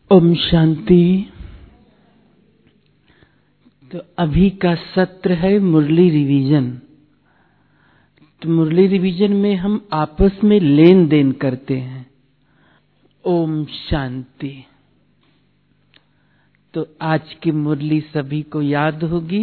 ओम शांति। तो अभी का सत्र है मुरली रिवीजन। तो मुरली रिवीजन में हम आपस में लेन देन करते हैं। ओम शांति। तो आज की मुरली सभी को याद होगी।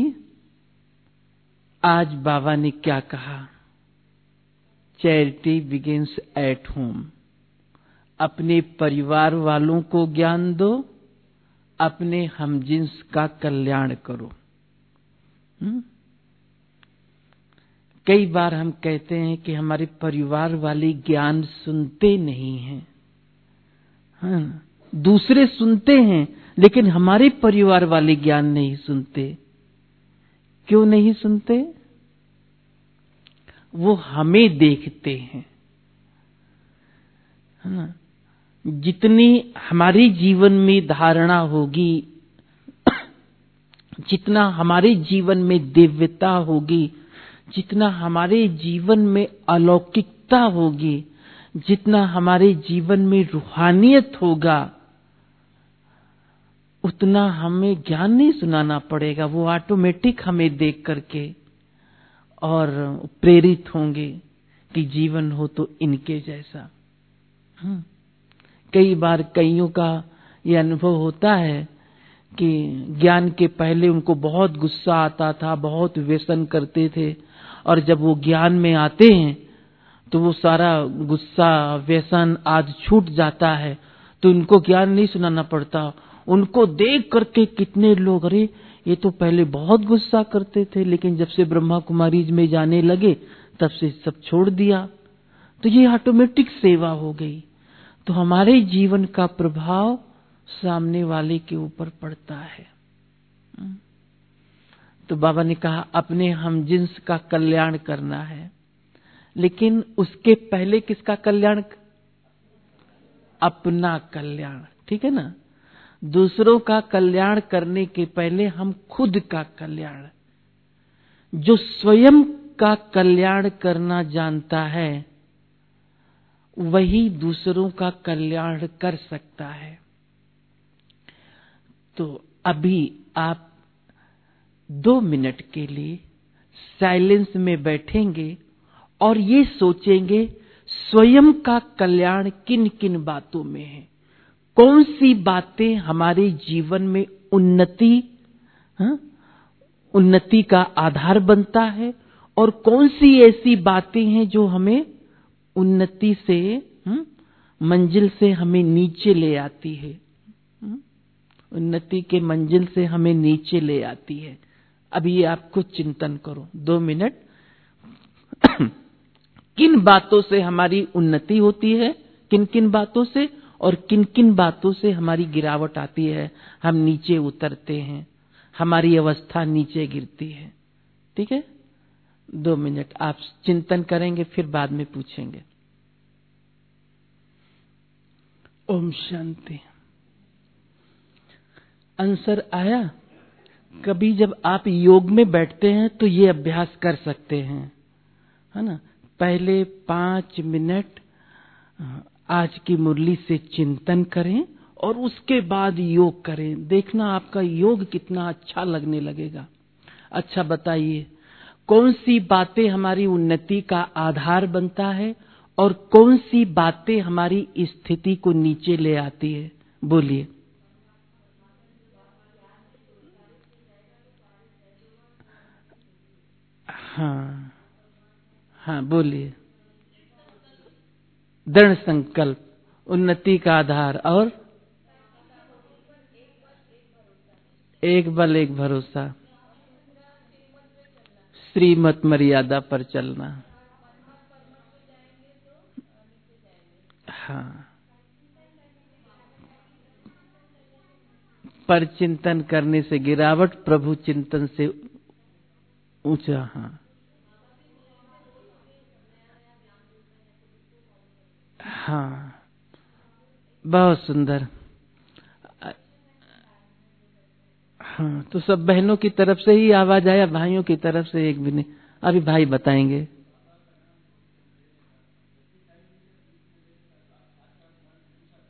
आज बाबा ने क्या कहा? Charity begins at home. अपने परिवार वालों को ज्ञान दो, अपने हमजिन्स का कल्याण करो। कई बार हम कहते हैं कि हमारे परिवार वाले ज्ञान सुनते नहीं हैं। हाँ, दूसरे सुनते हैं लेकिन हमारे परिवार वाले ज्ञान नहीं सुनते। क्यों नहीं सुनते? वो हमें देखते हैं। हाँ, जितनी हमारे जीवन में धारणा होगी, जितना हमारे जीवन में दिव्यता होगी, जितना हमारे जीवन में अलौकिकता होगी, जितना हमारे जीवन में रूहानियत होगा, उतना हमें ज्ञान नहीं सुनाना पड़ेगा। वो ऑटोमेटिक हमें देख करके और प्रेरित होंगे कि जीवन हो तो इनके जैसा। कई बार कईयों का ये अनुभव होता है कि ज्ञान के पहले उनको बहुत गुस्सा आता था, बहुत व्यसन करते थे, और जब वो ज्ञान में आते हैं तो वो सारा गुस्सा व्यसन आज छूट जाता है। तो उनको ज्ञान नहीं सुनाना पड़ता। उनको देख करके कितने लोग, अरे ये तो पहले बहुत गुस्सा करते थे, लेकिन जब से ब्रह्मा कुमारीज में जाने लगे तब से सब छोड़ दिया। तो ये ऑटोमेटिक सेवा हो गई। तो हमारे जीवन का प्रभाव सामने वाले के ऊपर पड़ता है। तो बाबा ने कहा अपने हमजिन्स का कल्याण करना है, लेकिन उसके पहले किसका कल्याण? अपना कल्याण। ठीक है ना? दूसरों का कल्याण करने के पहले हम खुद का कल्याण। जो स्वयं का कल्याण करना जानता है वही दूसरों का कल्याण कर सकता है। तो अभी आप 2 मिनट के लिए साइलेंस में बैठेंगे और ये सोचेंगे स्वयं का कल्याण किन किन बातों में है। कौन सी बातें हमारे जीवन में उन्नति का आधार बनता है, और कौन सी ऐसी बातें हैं जो हमें उन्नति से मंजिल से हमें नीचे ले आती है। उन्नति के मंजिल से हमें नीचे ले आती है। अभी आपको चिंतन करो 2 मिनट। किन बातों से हमारी उन्नति होती है, किन किन बातों से, और किन किन बातों से हमारी गिरावट आती है, हम नीचे उतरते हैं, हमारी अवस्था नीचे गिरती है। ठीक है? 2 मिनट आप चिंतन करेंगे, फिर बाद में पूछेंगे। ओम शांति। आंसर आया? कभी जब आप योग में बैठते हैं तो ये अभ्यास कर सकते हैं, है ना? पहले 5 मिनट आज की मुरली से चिंतन करें और उसके बाद योग करें। देखना आपका योग कितना अच्छा लगने लगेगा। अच्छा बताइए, कौन सी बातें हमारी उन्नति का आधार बनता है और कौन सी बातें हमारी स्थिति को नीचे ले आती है? बोलिए। हाँ हाँ, बोलिए। दृढ़ संकल्प उन्नति का आधार, और एक बल एक भरोसा, श्रीमत मर्यादा पर चलना। हाँ, पर चिंतन करने से गिरावट, प्रभु चिंतन से ऊंचा। हाँ हाँ, बहुत सुंदर। हाँ, तो सब बहनों की तरफ से ही आवाज आया, भाइयों की तरफ से एक भी नहीं। अभी भाई बताएंगे।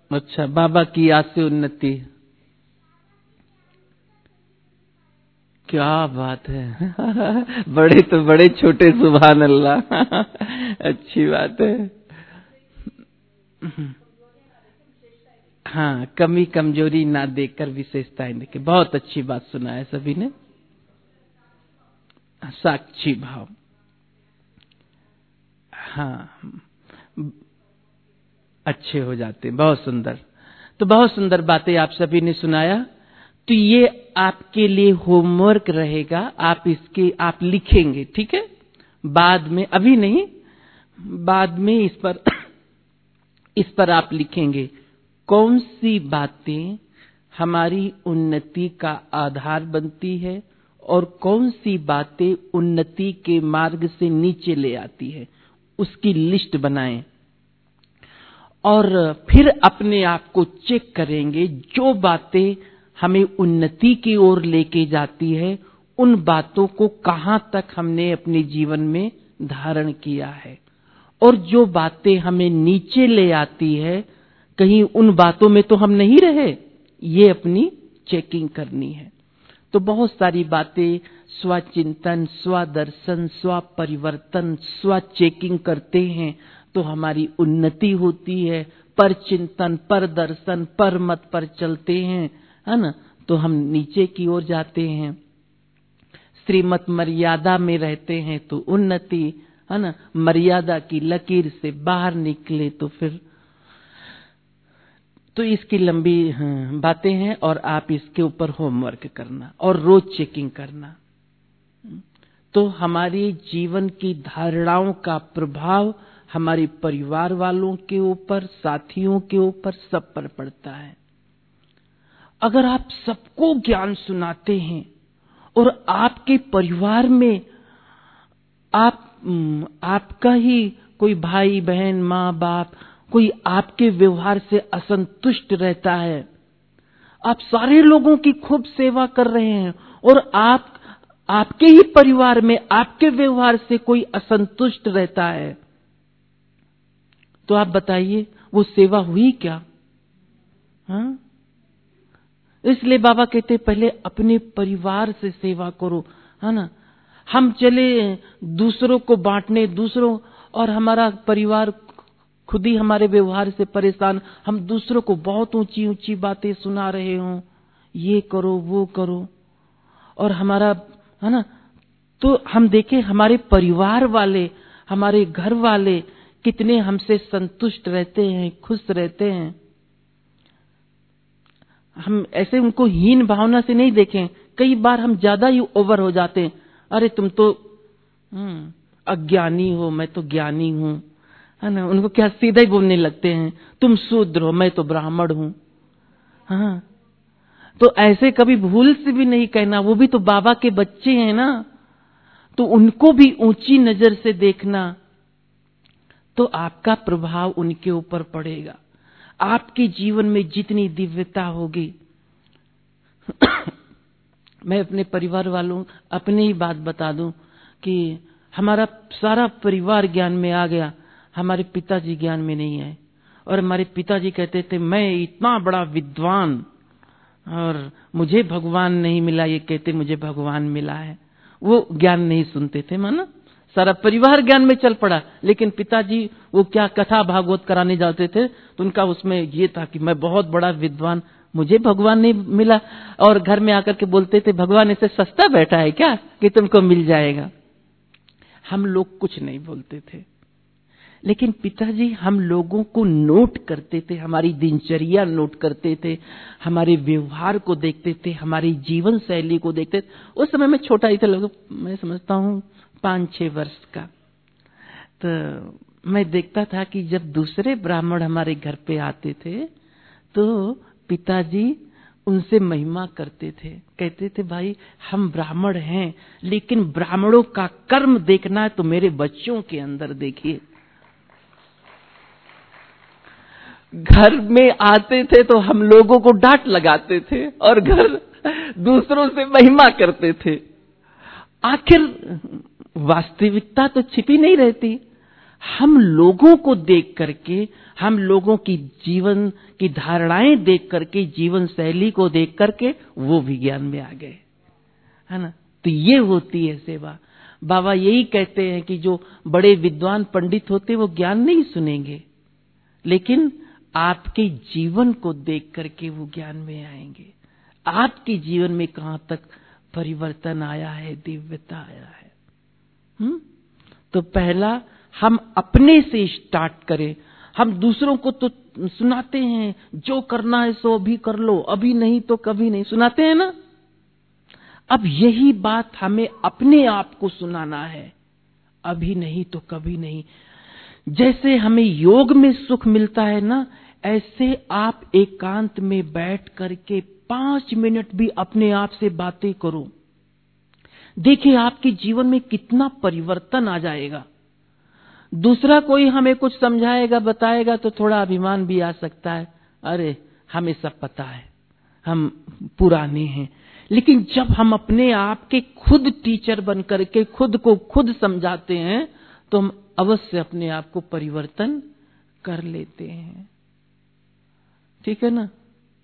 अच्छा, बाबा की याद से उन्नति। क्या बात है। बड़े तो बड़े, छोटे सुभान अल्लाह। अच्छी बात है। हाँ, कमी कमजोरी ना देखकर विशेषताएं देखे। बहुत अच्छी बात सुना है सभी ने। साक्षी भाव। हाँ, अच्छे हो जाते हैं। बहुत सुंदर। तो बहुत सुंदर बातें आप सभी ने सुनाया। तो ये आपके लिए होमवर्क रहेगा। आप लिखेंगे, ठीक है? बाद में, अभी नहीं, बाद में इस पर आप लिखेंगे कौन सी बातें हमारी उन्नति का आधार बनती है और कौन सी बातें उन्नति के मार्ग से नीचे ले आती है। उसकी लिस्ट बनाएं और फिर अपने आप को चेक करेंगे। जो बातें हमें उन्नति की ओर लेके जाती है, उन बातों को कहां तक हमने अपने जीवन में धारण किया है, और जो बातें हमें नीचे ले आती है, कहीं उन बातों में तो हम नहीं रहे। ये अपनी चेकिंग करनी है। तो बहुत सारी बातें, स्वचिंतन, स्वदर्शन, स्व परिवर्तन, स्व चेकिंग करते हैं तो हमारी उन्नति होती है। पर चिंतन, पर दर्शन, पर मत पर चलते हैं, है ना, तो हम नीचे की ओर जाते हैं। श्रीमत मर्यादा में रहते हैं तो उन्नति, है ना। मर्यादा की लकीर से बाहर निकले तो फिर, तो इसकी लंबी बातें हैं और आप इसके ऊपर होमवर्क करना और रोज चेकिंग करना। तो हमारी जीवन की धारणाओं का प्रभाव हमारे परिवार वालों के ऊपर, साथियों के ऊपर, सब पर पड़ता है। अगर आप सबको ज्ञान सुनाते हैं और आपके परिवार में आपका ही कोई भाई बहन, माँ बाप, कोई आपके व्यवहार से असंतुष्ट रहता है, आप सारे लोगों की खूब सेवा कर रहे हैं और आपके ही परिवार में आपके व्यवहार से कोई असंतुष्ट रहता है, तो आप बताइए वो सेवा हुई क्या? हाँ? इसलिए बाबा कहते पहले अपने परिवार से सेवा करो, है ना। हम चले दूसरों को बांटने, दूसरों, और हमारा परिवार खुद ही हमारे व्यवहार से परेशान, हम दूसरों को बहुत ऊंची ऊंची बातें सुना रहे हों, ये करो वो करो, और हमारा, है ना, तो हम देखें हमारे परिवार वाले, हमारे घर वाले कितने हमसे संतुष्ट रहते हैं, खुश रहते हैं। हम ऐसे उनको हीन भावना से नहीं देखें। कई बार हम ज्यादा ही ओवर हो जाते हैं। अरे तुम तो अज्ञानी हो, मैं तो ज्ञानी हूं, है ना। उनको क्या सीधा ही बोलने लगते हैं, तुम शूद्र हो, मैं तो ब्राह्मण हूं। हाँ, तो ऐसे कभी भूल से भी नहीं कहना। वो भी तो बाबा के बच्चे हैं ना, तो उनको भी ऊंची नजर से देखना, तो आपका प्रभाव उनके ऊपर पड़ेगा। आपके जीवन में जितनी दिव्यता होगी मैं अपने परिवार वालों, अपनी ही बात बता दूं कि हमारा सारा परिवार ज्ञान में आ गया, हमारे पिताजी ज्ञान में नहीं आए। और हमारे पिताजी कहते थे मैं इतना बड़ा विद्वान और मुझे भगवान नहीं मिला, ये कहते मुझे भगवान मिला है। वो ज्ञान नहीं सुनते थे, माना सारा परिवार ज्ञान में चल पड़ा, लेकिन पिताजी वो क्या कथा भागवत कराने जाते थे तो उनका उसमें ये था कि मैं बहुत बड़ा विद्वान, मुझे भगवान नहीं मिला। और घर में आकर के बोलते थे भगवान ऐसे सस्ता बैठा है क्या कि तुमको मिल जाएगा। हम लोग कुछ नहीं बोलते थे, लेकिन पिताजी हम लोगों को नोट करते थे, हमारी दिनचर्या नोट करते थे, हमारे व्यवहार को देखते थे, हमारी जीवन शैली को देखते थे। उस समय मैं छोटा ही था, लोग मैं समझता हूँ 5-6 वर्ष का। तो मैं देखता था कि जब दूसरे ब्राह्मण हमारे घर पे आते थे तो पिताजी उनसे महिमा करते थे, कहते थे भाई हम ब्राह्मण हैं, लेकिन ब्राह्मणों का कर्म देखना है तो मेरे बच्चों के अंदर देखिए। घर में आते थे तो हम लोगों को डांट लगाते थे और घर दूसरों से महिमा करते थे। आखिर वास्तविकता तो छिपी नहीं रहती। हम लोगों को देख करके, हम लोगों की जीवन की धारणाएं देख करके, जीवन शैली को देख करके वो विज्ञान में आ गए, है ना। तो ये होती है सेवा। बाबा यही कहते हैं कि जो बड़े विद्वान पंडित होते वो ज्ञान नहीं सुनेंगे, लेकिन आपके जीवन को देख करके वो ज्ञान में आएंगे। आपके जीवन में कहां तक परिवर्तन आया है, दिव्यता आया है। तो पहला हम अपने से स्टार्ट करें। हम दूसरों को तो सुनाते हैं, जो करना है सो अभी कर लो, अभी नहीं तो कभी नहीं, सुनाते हैं ना। अब यही बात हमें अपने आप को सुनाना है, अभी नहीं तो कभी नहीं। जैसे हमें योग में सुख मिलता है ना, ऐसे आप एकांत में बैठ करके 5 मिनट भी अपने आप से बातें करो। देखिए आपके जीवन में कितना परिवर्तन आ जाएगा। दूसरा कोई हमें कुछ समझाएगा, बताएगा तो थोड़ा अभिमान भी आ सकता है, अरे हमें सब पता है, हम पुराने हैं। लेकिन जब हम अपने आप के खुद टीचर बन करके खुद को खुद समझाते हैं, तो हम अवश्य अपने आप को परिवर्तन कर लेते हैं। ठीक है ना।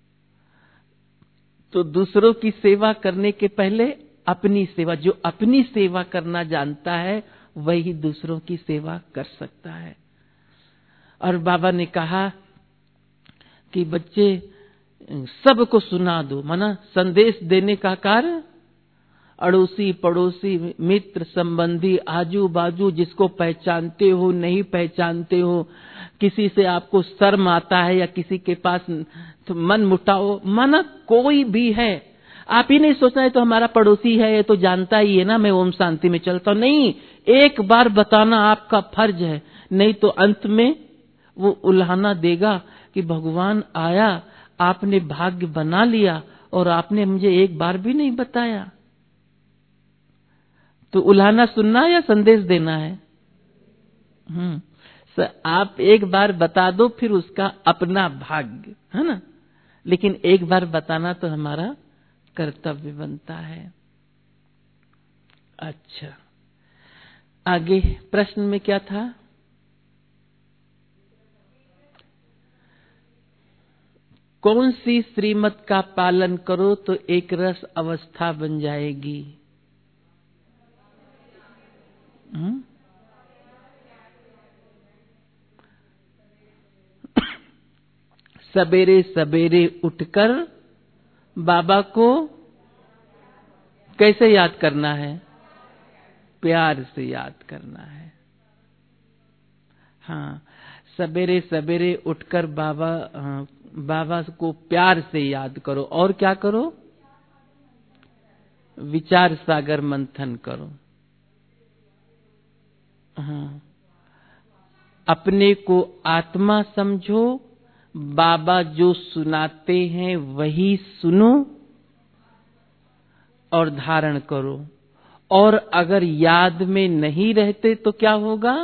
तो दूसरों की सेवा करने के पहले अपनी सेवा, जो अपनी सेवा करना जानता है वही दूसरों की सेवा कर सकता है। और बाबा ने कहा कि बच्चे सबको सुना दो, माना संदेश देने का कार्य अड़ोसी पड़ोसी मित्र संबंधी आजू बाजू जिसको पहचानते हो नहीं पहचानते हो, किसी से आपको शर्म आता है या किसी के पास तो मन मुटाओ, माना कोई भी है, आप ही नहीं सोचना है तो हमारा पड़ोसी है, ये तो जानता ही है ना मैं ओम शांति में चलता हूं। नहीं, एक बार बताना आपका फर्ज है, नहीं तो अंत में वो उल्हाना देगा कि भगवान आया, आपने भाग्य बना लिया और आपने मुझे एक बार भी नहीं बताया। तो उल्हाना सुनना या संदेश देना है? आप एक बार बता दो फिर उसका अपना भाग्य है ना, लेकिन एक बार बताना तो हमारा कर्तव्य बनता है। अच्छा, आगे प्रश्न में क्या था? कौन सी श्रीमत का पालन करो तो एक रस अवस्था बन जाएगी? सवेरे सवेरे उठकर बाबा को कैसे याद करना है? प्यार से याद करना है। हाँ, सवेरे सवेरे उठकर बाबा को प्यार से याद करो। और क्या करो? विचार सागर मंथन करो। हाँ, अपने को आत्मा समझो, बाबा जो सुनाते हैं वही सुनो और धारण करो। और अगर याद में नहीं रहते तो क्या होगा?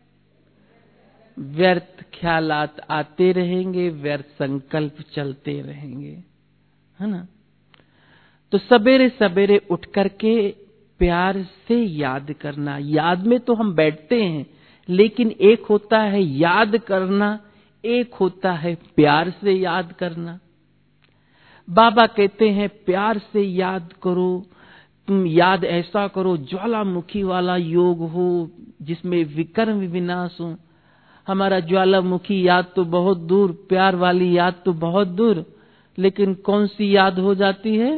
व्यर्थ ख्यालात आते रहेंगे, व्यर्थ संकल्प चलते रहेंगे, है ना। तो सवेरे सवेरे उठ करके प्यार से याद करना। याद में तो हम बैठते हैं, लेकिन एक होता है याद करना, एक होता है प्यार से याद करना। बाबा कहते हैं प्यार से याद करो, तुम याद ऐसा करो ज्वालामुखी वाला योग हो जिसमें विकर्म विनाश हो। हमारा ज्वालामुखी याद तो बहुत दूर, प्यार वाली याद तो बहुत दूर, लेकिन कौन सी याद हो जाती है?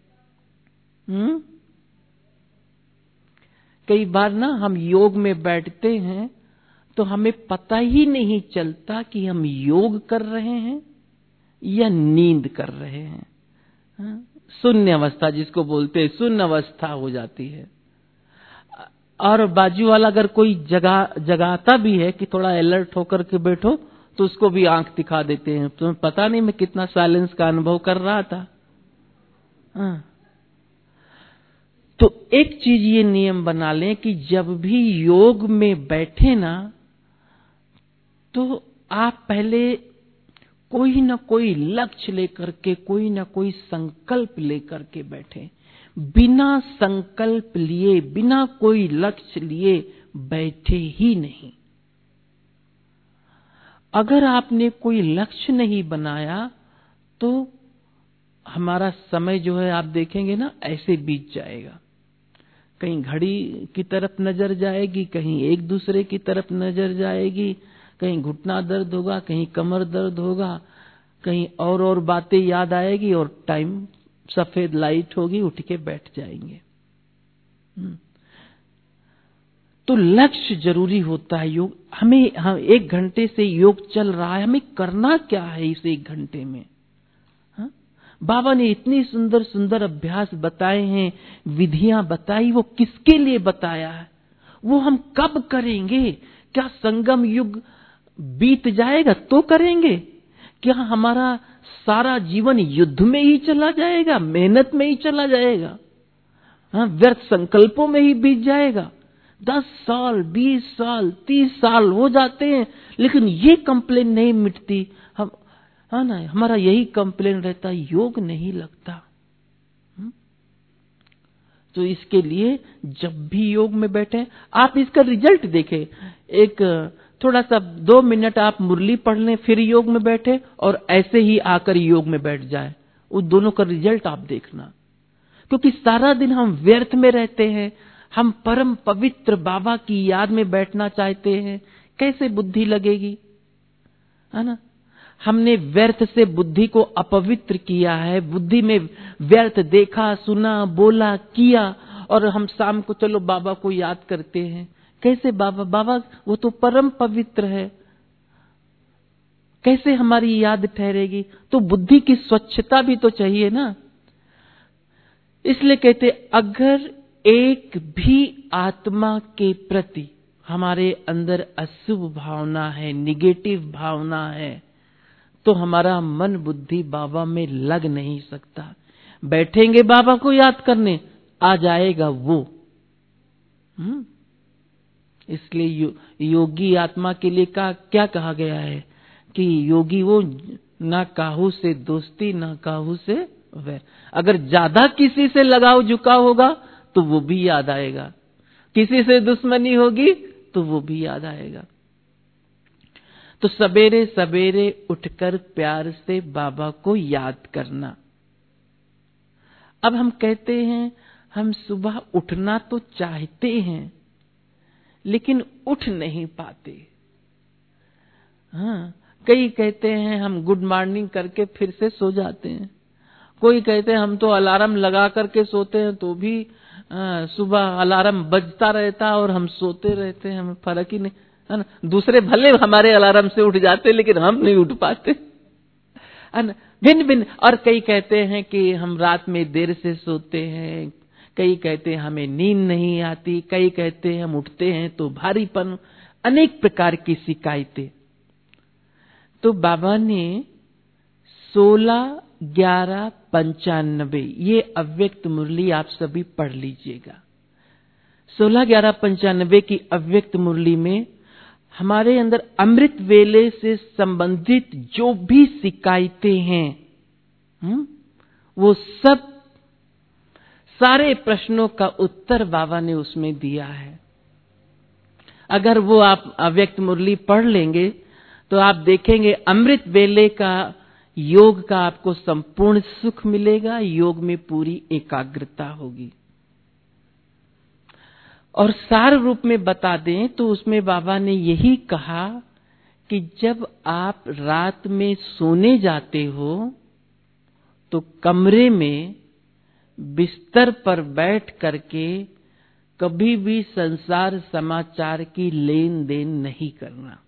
कई बार ना हम योग में बैठते हैं तो हमें पता ही नहीं चलता कि हम योग कर रहे हैं या नींद कर रहे हैं। शून्य अवस्था जिसको बोलते हैं, शून्य अवस्था हो जाती है। और बाजू वाला अगर कोई जगाता भी है कि थोड़ा अलर्ट होकर के बैठो, तो उसको भी आंख दिखा देते हैं। तुम्हें पता नहीं मैं कितना साइलेंस का अनुभव कर रहा था। तो एक चीज ये नियम बना लें कि जब भी योग में बैठे ना, तो आप पहले कोई ना कोई लक्ष्य लेकर के, कोई ना कोई संकल्प लेकर के बैठे। बिना संकल्प लिए, बिना कोई लक्ष्य लिए बैठे ही नहीं। अगर आपने कोई लक्ष्य नहीं बनाया तो हमारा समय जो है आप देखेंगे ना ऐसे बीत जाएगा। कहीं घड़ी की तरफ नजर जाएगी, कहीं एक दूसरे की तरफ नजर जाएगी, कहीं घुटना दर्द होगा, कहीं कमर दर्द होगा, कहीं और बातें याद आएगी और टाइम सफेद लाइट होगी, उठ के बैठ जाएंगे। तो लक्ष्य जरूरी होता है। योग हम 1 घंटे से योग चल रहा है, हमें करना क्या है इस 1 घंटे में? बाबा ने इतनी सुंदर सुंदर अभ्यास बताए हैं, विधियां बताई, वो किसके लिए बताया है? वो हम कब करेंगे? क्या संगम युग बीत जाएगा तो करेंगे? क्या हमारा सारा जीवन युद्ध में ही चला जाएगा, मेहनत में ही चला जाएगा, व्यर्थ संकल्पों में ही बीत जाएगा? 10 साल, 20 साल, 30 साल हो जाते हैं, लेकिन ये कंप्लेन नहीं मिटती। हाँ ना, हमारा यही कंप्लेन रहता, योग नहीं लगता। तो इसके लिए जब भी योग में बैठे आप इसका रिजल्ट देखें। एक थोड़ा सा 2 मिनट आप मुरली पढ़ लें, फिर योग में बैठे और ऐसे ही आकर योग में बैठ जाए, उस दोनों का रिजल्ट आप देखना। क्योंकि सारा दिन हम व्यर्थ में रहते हैं, हम परम पवित्र बाबा की याद में बैठना चाहते हैं, कैसे बुद्धि लगेगी? है ना, हमने व्यर्थ से बुद्धि को अपवित्र किया है, बुद्धि में व्यर्थ देखा, सुना, बोला, किया, और हम शाम को चलो बाबा को याद करते हैं। कैसे बाबा वो तो परम पवित्र है, कैसे हमारी याद ठहरेगी? तो बुद्धि की स्वच्छता भी तो चाहिए ना। इसलिए कहते अगर एक भी आत्मा के प्रति हमारे अंदर अशुभ भावना है, निगेटिव भावना है, तो हमारा मन बुद्धि बाबा में लग नहीं सकता। बैठेंगे बाबा को याद करने, आ जाएगा वो। इसलिए योगी आत्मा के लिए क्या कहा गया है कि योगी वो ना काहू से दोस्ती ना काहू से वैर। अगर ज्यादा किसी से लगाव झुकाव होगा तो वो भी याद आएगा, किसी से दुश्मनी होगी तो वो भी याद आएगा। तो सवेरे सवेरे उठकर प्यार से बाबा को याद करना। अब हम कहते हैं हम सुबह उठना तो चाहते हैं लेकिन उठ नहीं पाते। हाँ, कई कहते हैं हम गुड मॉर्निंग करके फिर से सो जाते हैं, कोई कहते हैं हम तो अलार्म लगा करके सोते हैं तो भी सुबह अलार्म बजता रहता और हम सोते रहते हैं, हमें फर्क ही नहीं, है ना। दूसरे भले हमारे अलार्म से उठ जाते लेकिन हम नहीं उठ पाते, है ना। भिन्न भिन्न। और कई कहते हैं कि हम रात में देर से सोते हैं, कई कहते हैं हमें नींद नहीं आती, कई कहते हैं हम उठते हैं तो भारीपन, अनेक प्रकार की शिकायतें। तो बाबा ने 16/11/95 ये अव्यक्त मुरली आप सभी पढ़ लीजिएगा। 16/11/95 की अव्यक्त मुरली में हमारे अंदर अमृत वेले से संबंधित जो भी शिकायतें हैं वो सब सारे प्रश्नों का उत्तर बाबा ने उसमें दिया है। अगर वो आप अव्यक्त मुरली पढ़ लेंगे तो आप देखेंगे अमृत वेले का योग का आपको संपूर्ण सुख मिलेगा, योग में पूरी एकाग्रता होगी। और सार रूप में बता दें तो उसमें बाबा ने यही कहा कि जब आप रात में सोने जाते हो तो कमरे में बिस्तर पर बैठ करके कभी भी संसार समाचार की लेन देन नहीं करना।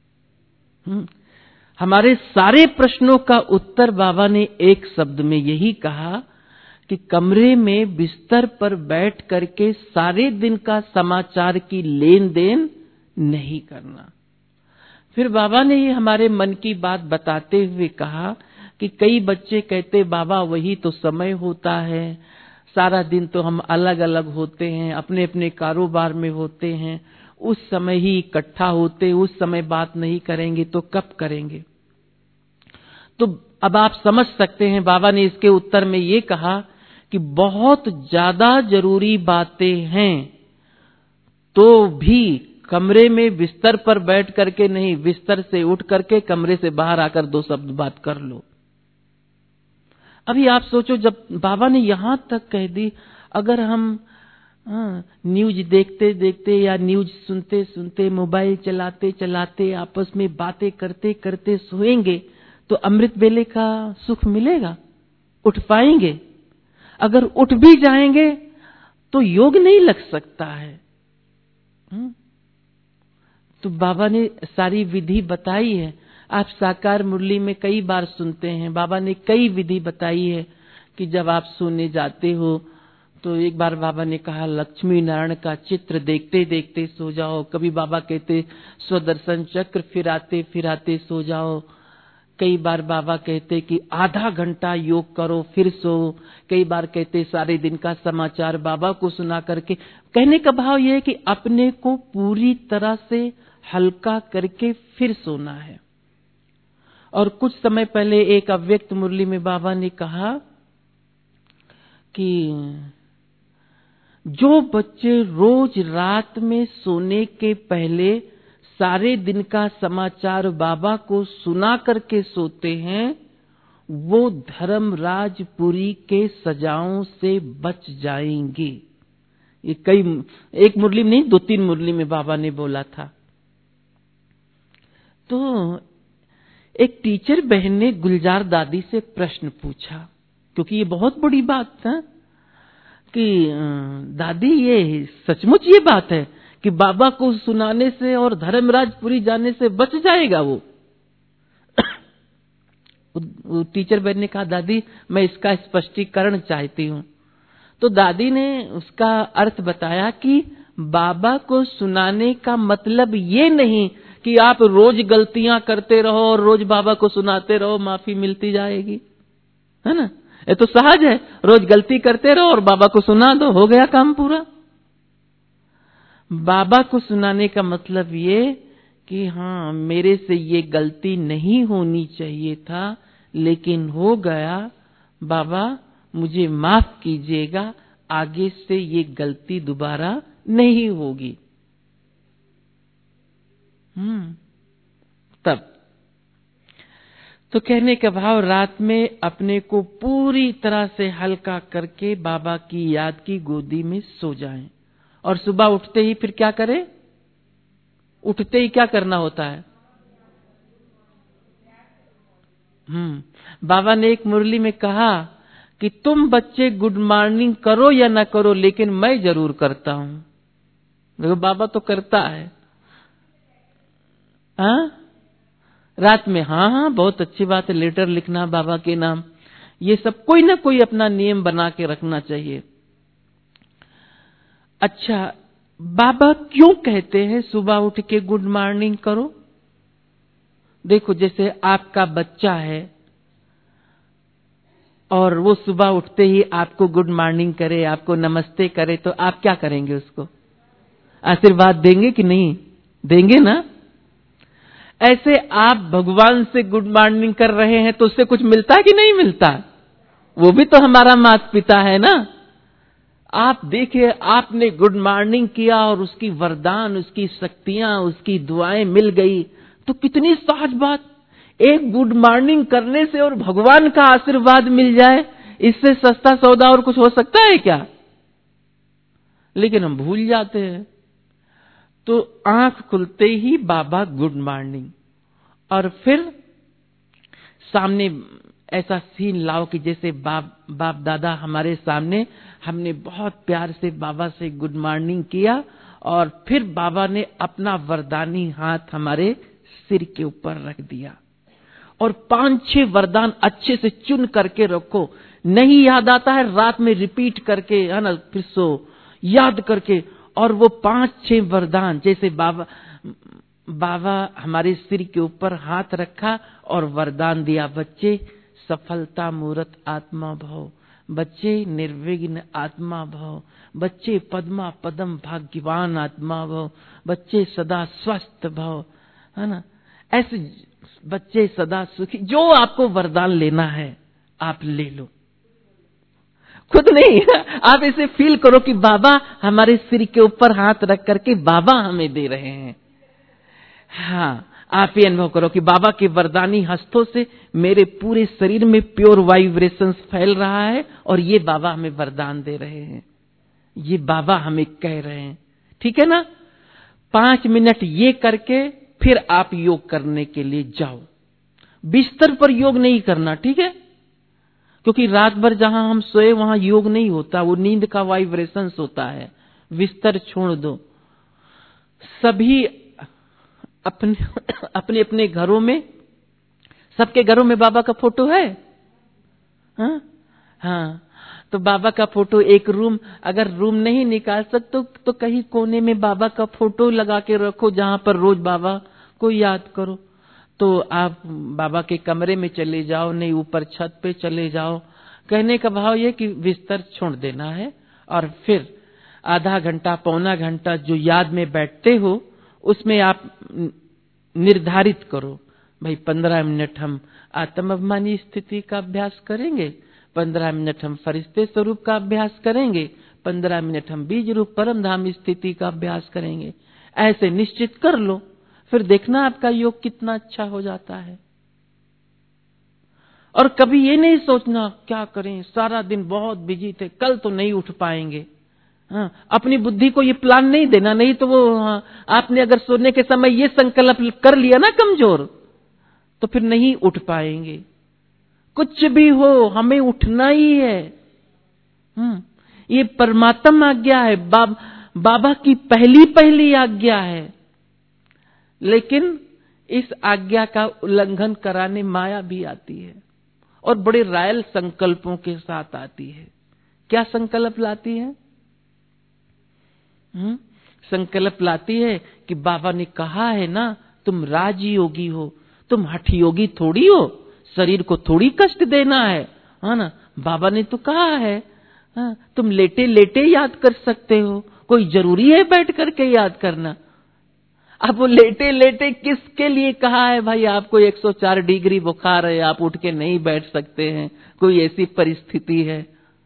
हमारे सारे प्रश्नों का उत्तर बाबा ने एक शब्द में यही कहा कि कमरे में बिस्तर पर बैठ करके सारे दिन का समाचार की लेन देन नहीं करना। फिर बाबा ने ही हमारे मन की बात बताते हुए कहा कि कई बच्चे कहते बाबा वही तो समय होता है, सारा दिन तो हम अलग अलग होते हैं, अपने अपने कारोबार में होते हैं, उस समय ही इकट्ठा होते, उस समय बात नहीं करेंगे तो कब करेंगे। तो अब आप समझ सकते हैं बाबा ने इसके उत्तर में ये कहा कि बहुत ज्यादा जरूरी बातें हैं तो भी कमरे में बिस्तर पर बैठ करके नहीं, बिस्तर से उठ करके कमरे से बाहर आकर 2 शब्द बात कर लो। अभी आप सोचो, जब बाबा ने यहां तक कह दी, अगर हम न्यूज देखते देखते या न्यूज सुनते सुनते, मोबाइल चलाते चलाते, आपस में बातें करते करते सोएंगे तो अमृत वेले का सुख मिलेगा? उठ पाएंगे? अगर उठ भी जाएंगे तो योग नहीं लग सकता है। तो बाबा ने सारी विधि बताई है। आप साकार मुरली में कई बार सुनते हैं, बाबा ने कई विधि बताई है कि जब आप सोने जाते हो तो एक बार बाबा ने कहा लक्ष्मी नारायण का चित्र देखते देखते सो जाओ। कभी बाबा कहते स्वदर्शन चक्र फिराते फिराते सो जाओ। कई बार बाबा कहते कि आधा घंटा योग करो फिर सो। कई बार कहते सारे दिन का समाचार बाबा को सुना करके। कहने का भाव यह है कि अपने को पूरी तरह से हल्का करके फिर सोना है। और कुछ समय पहले एक अव्यक्त मुरली में बाबा ने कहा कि जो बच्चे रोज रात में सोने के पहले सारे दिन का समाचार बाबा को सुना करके सोते हैं, वो धर्मराजपुरी के सजाओं से बच जाएंगे। ये एक मुरली में नहीं, 2-3 मुरली में बाबा ने बोला था। तो एक टीचर बहन ने गुलजार दादी से प्रश्न पूछा, क्योंकि ये बहुत बड़ी बात था कि दादी ये सचमुच ये बात है कि बाबा को सुनाने से और धर्मराजपुरी जाने से बच जाएगा वो? टीचर बहन ने कहा दादी मैं इसका स्पष्टीकरण चाहती हूँ। तो दादी ने उसका अर्थ बताया कि बाबा को सुनाने का मतलब ये नहीं कि आप रोज गलतियां करते रहो और रोज बाबा को सुनाते रहो, माफी मिलती जाएगी, है ना? ये तो सहज है, रोज गलती करते रहो और बाबा को सुना दो, हो गया काम पूरा। बाबा को सुनाने का मतलब ये कि हाँ मेरे से ये गलती नहीं होनी चाहिए था, लेकिन हो गया, बाबा मुझे माफ कीजिएगा, आगे से ये गलती दोबारा नहीं होगी। तब तो कहने का भाव, रात में अपने को पूरी तरह से हल्का करके बाबा की याद की गोदी में सो जाएं। और सुबह उठते ही फिर क्या करें? उठते ही क्या करना होता है? बाबा ने एक मुरली में कहा कि तुम बच्चे गुड मॉर्निंग करो या ना करो, लेकिन मैं जरूर करता हूं। देखो बाबा तो करता है। हाँ रात में, हाँ बहुत अच्छी बात है, लेटर लिखना बाबा के नाम, ये सब कोई ना कोई अपना नियम बना के रखना चाहिए। अच्छा, बाबा क्यों कहते हैं सुबह उठ के गुड मॉर्निंग करो? देखो जैसे आपका बच्चा है और वो सुबह उठते ही आपको गुड मॉर्निंग करे, आपको नमस्ते करे, तो आप क्या करेंगे? उसको आशीर्वाद देंगे कि नहीं देंगे ना? ऐसे आप भगवान से गुड मॉर्निंग कर रहे हैं तो उससे कुछ मिलता है कि नहीं मिलता? वो भी तो हमारा माता पिता है ना। आप देखिए, आपने गुड मॉर्निंग किया और उसकी वरदान, उसकी शक्तियां, उसकी दुआएं मिल गई, तो कितनी सहज बात। एक गुड मॉर्निंग करने से और भगवान का आशीर्वाद मिल जाए, इससे सस्ता सौदा और कुछ हो सकता है क्या? लेकिन हम भूल जाते हैं। तो आंख खुलते ही बाबा गुड मॉर्निंग, और फिर सामने ऐसा सीन लाओ कि जैसे बाप दादा हमारे सामने, हमने बहुत प्यार से बाबा से गुड मॉर्निंग किया और फिर बाबा ने अपना वरदानी हाथ हमारे सिर के ऊपर रख दिया और 5-6 वरदान अच्छे से चुन करके रखो। नहीं याद आता है रात में रिपीट करके, है ना, फिर सो याद करके, और वो 5-6 वरदान जैसे बाबा हमारे सिर के ऊपर हाथ रखा और वरदान दिया, बच्चे सफलता मूर्त आत्मा भव, बच्चे निर्विघ्न आत्मा भव, बच्चे पद्मा पदम भाग्यवान आत्मा भव, बच्चे सदा स्वस्थ भव, है ना, ऐसे बच्चे सदा सुखी। जो आपको वरदान लेना है आप ले लो। खुद नहीं, आप इसे फील करो कि बाबा हमारे सिर के ऊपर हाथ रख करके बाबा हमें दे रहे हैं। हाँ, आप ये अनुभव करो कि बाबा के वरदानी हस्तों से मेरे पूरे शरीर में प्योर वाइब्रेशंस फैल रहा है और ये बाबा हमें वरदान दे रहे हैं, ये बाबा हमें कह रहे हैं। ठीक है ना? 5 मिनट ये करके फिर आप योग करने के लिए जाओ। बिस्तर पर योग नहीं करना, ठीक है? क्योंकि रात भर जहां हम सोए वहां योग नहीं होता, वो नींद का वाइब्रेशंस होता है। बिस्तर छोड़ दो। सभी अपने अपने घरों में, सबके घरों में बाबा का फोटो है। हाँ हाँ, तो बाबा का फोटो एक रूम, अगर रूम नहीं निकाल सकते तो कहीं कोने में बाबा का फोटो लगा के रखो जहां पर रोज बाबा को याद करो। तो आप बाबा के कमरे में चले जाओ, नहीं ऊपर छत पे चले जाओ। कहने का भाव ये कि बिस्तर छोड़ देना है और फिर आधा घंटा पौना घंटा जो याद में बैठते हो उसमें आप निर्धारित करो, भाई 15 मिनट हम आत्माभिमानी स्थिति का अभ्यास करेंगे, 15 मिनट हम फरिश्ते स्वरूप का अभ्यास करेंगे, 15 मिनट हम बीज रूप परम धाम स्थिति का अभ्यास करेंगे। ऐसे निश्चित कर लो, फिर देखना आपका योग कितना अच्छा हो जाता है। और कभी ये नहीं सोचना क्या करें, सारा दिन बहुत बिजी थे, कल तो नहीं उठ पाएंगे। हाँ, अपनी बुद्धि को ये प्लान नहीं देना, नहीं तो वो आपने अगर सोने के समय ये संकल्प कर लिया ना कमजोर, तो फिर नहीं उठ पाएंगे। कुछ भी हो हमें उठना ही है। ये परमात्मा आज्ञा है, बाबा की पहली आज्ञा है। लेकिन इस आज्ञा का उल्लंघन कराने माया भी आती है और बड़े रायल संकल्पों के साथ आती है। क्या संकल्प लाती है? संकल्प लाती है कि बाबा ने कहा है ना, तुम राजयोगी हो, तुम हठ योगी थोड़ी हो, शरीर को थोड़ी कष्ट देना है ना। बाबा ने तो कहा है, तुम लेटे लेटे याद कर सकते हो, कोई जरूरी है बैठ करके याद करना? अब वो लेटे लेटे किसके लिए कहा है भाई? आपको 104 डिग्री बुखार है, आप उठ के नहीं बैठ सकते हैं, कोई ऐसी परिस्थिति है।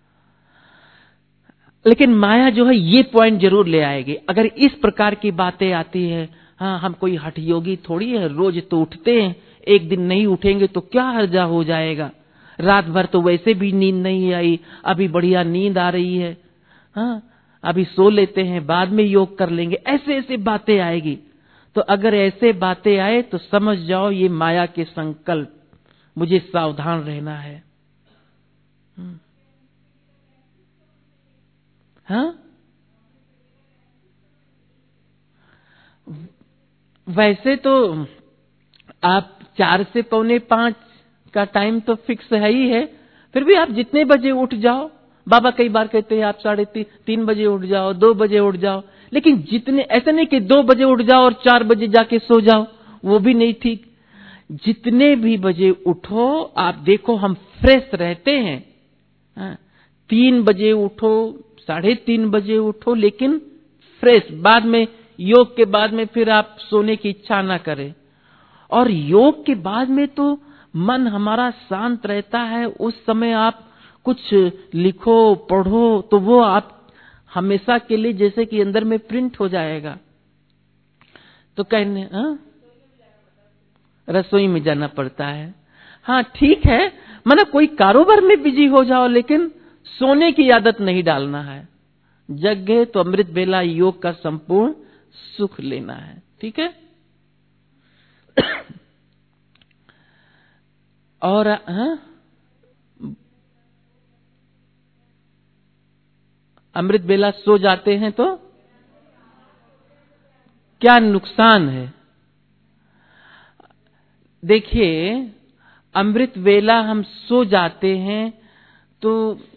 लेकिन माया जो है ये पॉइंट जरूर ले आएगी। अगर इस प्रकार की बातें आती है, हाँ हम कोई हठ योगी थोड़ी है, रोज तो उठते हैं, एक दिन नहीं उठेंगे तो क्या हर्जा हो जाएगा, रात भर तो वैसे भी नींद नहीं आई, अभी बढ़िया नींद आ रही है, हाँ अभी सो लेते हैं, बाद में योग कर लेंगे, ऐसे ऐसे बातें आएगी। तो अगर ऐसे बातें आए तो समझ जाओ ये माया के संकल्प, मुझे सावधान रहना है। हाँ, वैसे तो आप 4 से पौने 5 का टाइम तो फिक्स है ही है, फिर भी आप जितने बजे उठ जाओ। बाबा कई बार कहते हैं आप 3:30 बजे उठ जाओ, 2 बजे उठ जाओ, लेकिन जितने, ऐसा नहीं कि 2 बजे उठ जाओ और 4 बजे जाके सो जाओ, वो भी नहीं ठीक। जितने भी बजे उठो, आप देखो हम फ्रेश रहते हैं। 3 बजे उठो, 3:30 बजे उठो, लेकिन फ्रेश। बाद में योग के बाद में फिर आप सोने की इच्छा ना करें। और योग के बाद में तो मन हमारा शांत रहता है, उस समय आप कुछ लिखो पढ़ो तो वो आप हमेशा के लिए जैसे कि अंदर में प्रिंट हो जाएगा। तो कहने रसोई में जाना पड़ता है। हाँ ठीक है, मतलब कोई कारोबार में बिजी हो जाओ, लेकिन सोने की आदत नहीं डालना है। जग गए तो अमृत बेला योग का संपूर्ण सुख लेना है। ठीक है। और अमृत बेला सो जाते हैं तो क्या नुकसान है? देखिए, अमृत वेला हम सो जाते हैं तो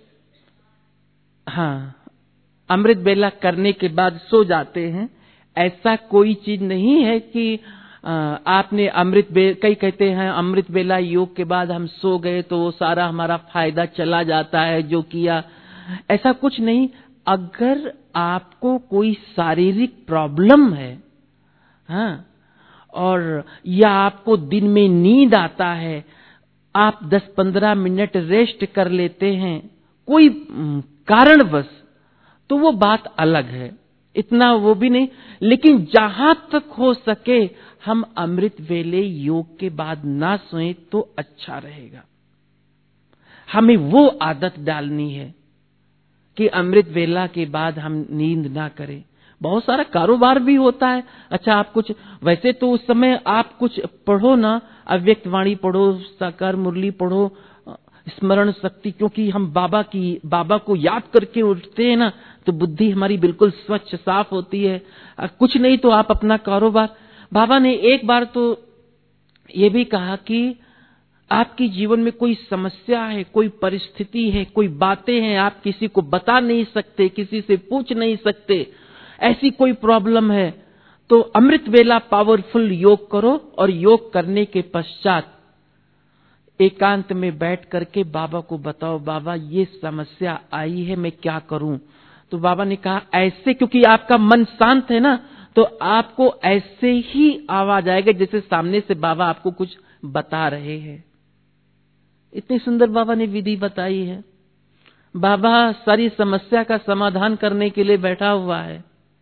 हाँ, अमृत बेला करने के बाद सो जाते हैं, ऐसा कोई चीज नहीं है कि आपने कई कहते हैं अमृत बेला योग के बाद हम सो गए तो वो सारा हमारा फायदा चला जाता है जो किया, ऐसा कुछ नहीं। अगर आपको कोई शारीरिक प्रॉब्लम है, हाँ, और या आपको दिन में नींद आता है, आप 10-15 मिनट रेस्ट कर लेते हैं, कोई कारणवश, तो वो बात अलग है, इतना वो भी नहीं। लेकिन जहां तक हो सके हम अमृत वेले योग के बाद ना सोएं तो अच्छा रहेगा। हमें वो आदत डालनी है कि अमृत वेला के बाद हम नींद ना करें। बहुत सारा कारोबार भी होता है। अच्छा, आप कुछ, वैसे तो उस समय आप कुछ पढ़ो ना, अव्यक्त वाणी पढ़ो, साकार मुरली पढ़ो, स्मरण शक्ति, क्योंकि हम बाबा को याद करके उठते हैं ना, तो बुद्धि हमारी बिल्कुल स्वच्छ साफ होती है। कुछ नहीं तो आप अपना कारोबार, बाबा ने एक बार तो ये भी कहा कि आपकी जीवन में कोई समस्या है, कोई परिस्थिति है, कोई बातें हैं, आप किसी को बता नहीं सकते, किसी से पूछ नहीं सकते, ऐसी कोई प्रॉब्लम है तो अमृत वेला पावरफुल योग करो, और योग करने के पश्चात एकांत में बैठ करके बाबा को बताओ, बाबा ये समस्या आई है, मैं क्या करूं। तो बाबा ने कहा ऐसे, क्योंकि आपका मन शांत है ना, तो आपको ऐसे ही आवाज आएगा जैसे सामने से बाबा आपको कुछ बता रहे हैं। इतनी सुंदर बाबा ने विधि बताई है। बाबा सारी समस्या का समाधान करने के लिए बैठा हुआ है।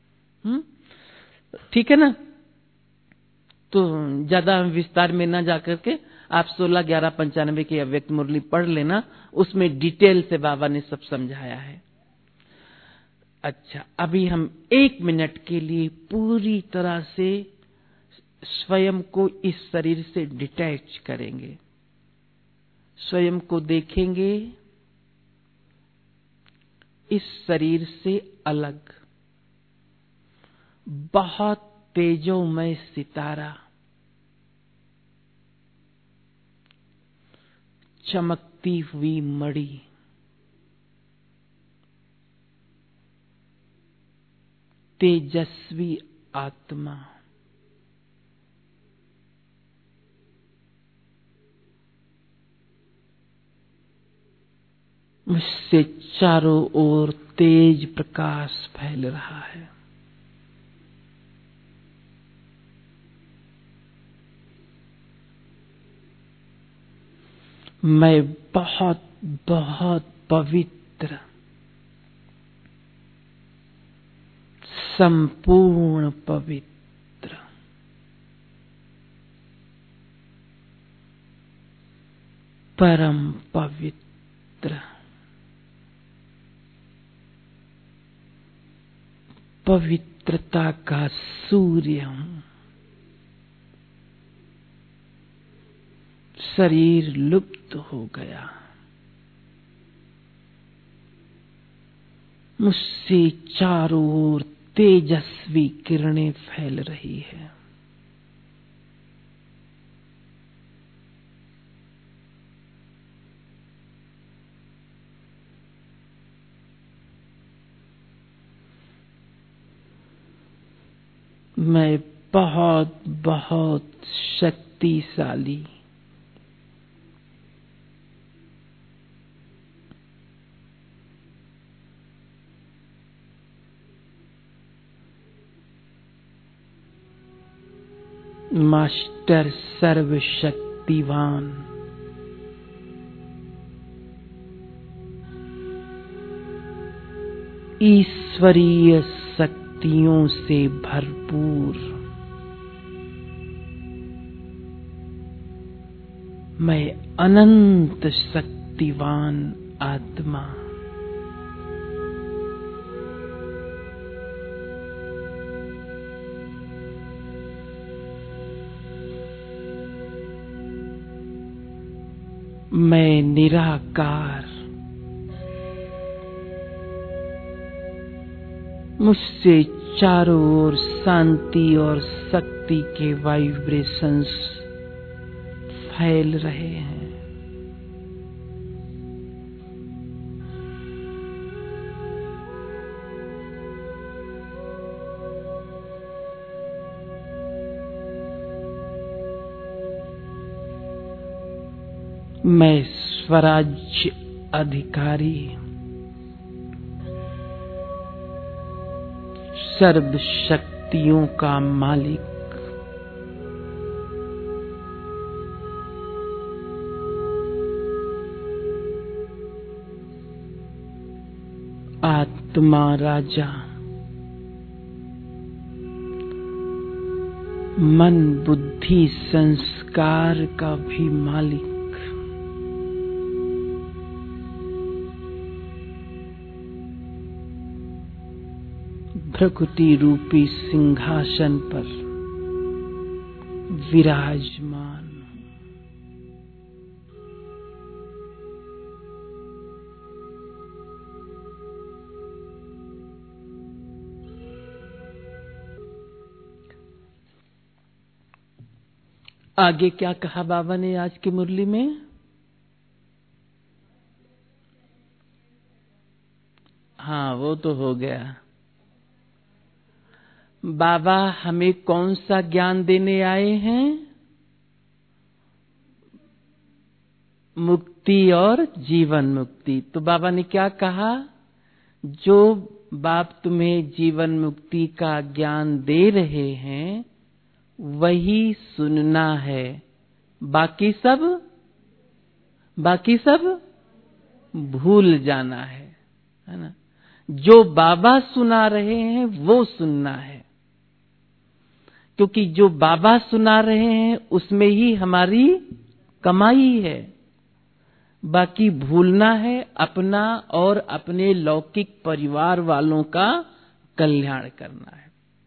ठीक है ना। तो ज्यादा विस्तार में ना जाकर के आप 16/11/95 की अव्यक्त मुरली पढ़ लेना, उसमें डिटेल से बाबा ने सब समझाया है। अच्छा, अभी हम 1 मिनट के लिए पूरी तरह से स्वयं को इस शरीर से डिटैच करेंगे, स्वयं को देखेंगे इस शरीर से अलग। बहुत तेजोमय सितारा, चमकती हुई मणि, तेजस्वी आत्मा, मुझसे चारों ओर तेज प्रकाश फैल रहा है। मैं बहुत बहुत पवित्र, संपूर्ण पवित्र, परम पवित्र, पवित्रता का सूर्य हूं। शरीर लुप्त हो गया, मुझसे चारों ओर तेजस्वी किरणें फैल रही है। मैं बहुत बहुत शक्तिशाली, मास्टर सर्वशक्तिवान, ईश्वरीय शक्तियों से भरपूर, मैं अनंत शक्तिवान आत्मा, मैं निराकार, मुझसे चारों ओर शांति और शक्ति के वाइब्रेशंस फैल रहे हैं। मैं स्वराज्य अधिकारी, सर्व शक्तियों का मालिक, आत्मा राजा, मन बुद्धि संस्कार का भी मालिक, प्रकृति रूपी सिंहासन पर विराजमान। आगे क्या कहा बाबा ने आज की मुरली में? हाँ, वो तो हो गया। बाबा हमें कौन सा ज्ञान देने आए हैं? मुक्ति और जीवन मुक्ति। तो बाबा ने क्या कहा? जो बाप तुम्हें जीवन मुक्ति का ज्ञान दे रहे हैं वही सुनना है, बाकी सब भूल जाना है ना। जो बाबा सुना रहे हैं वो सुनना है, क्योंकि जो बाबा सुना रहे हैं उसमें ही हमारी कमाई है। बाकी भूलना है अपना और अपने लौकिक परिवार वालों का कल्याण करना है।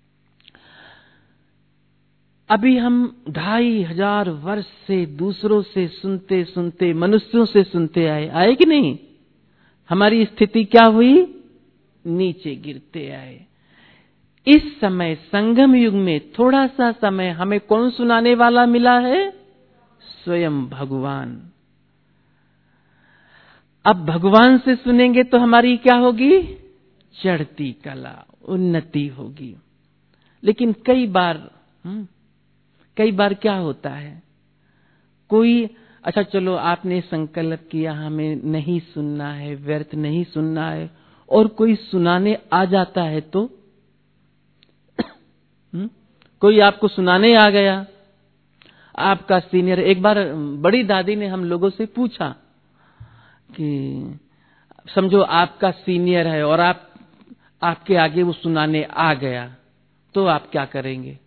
अभी हम 2500 वर्ष से दूसरों से सुनते सुनते, मनुष्यों से सुनते आए कि नहीं? हमारी स्थिति क्या हुई? नीचे गिरते आए। इस समय संगम युग में थोड़ा सा समय हमें कौन सुनाने वाला मिला है? स्वयं भगवान। अब भगवान से सुनेंगे तो हमारी क्या होगी? चढ़ती कला, उन्नति होगी। लेकिन कई बार क्या होता है, कोई अच्छा चलो आपने संकल्प किया हमें नहीं सुनना है, व्यर्थ नहीं सुनना है, और कोई सुनाने आ जाता है तो कोई आपको सुनाने आ गया, आपका सीनियर। एक बार बड़ी दादी ने हम लोगों से पूछा कि समझो आपका सीनियर है और आपके आगे वो सुनाने आ गया तो आप क्या करेंगे?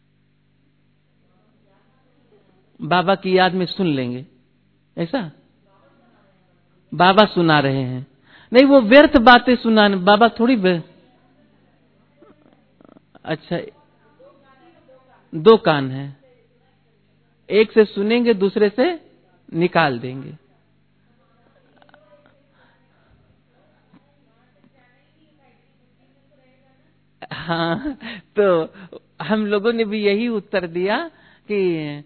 बाबा की याद में सुन लेंगे, ऐसा? बाबा सुना रहे हैं, नहीं वो व्यर्थ बातें सुनाने, बाबा थोड़ी अच्छा, 2 कान है, एक से सुनेंगे दूसरे से निकाल देंगे। हाँ, तो हम लोगों ने भी यही उत्तर दिया कि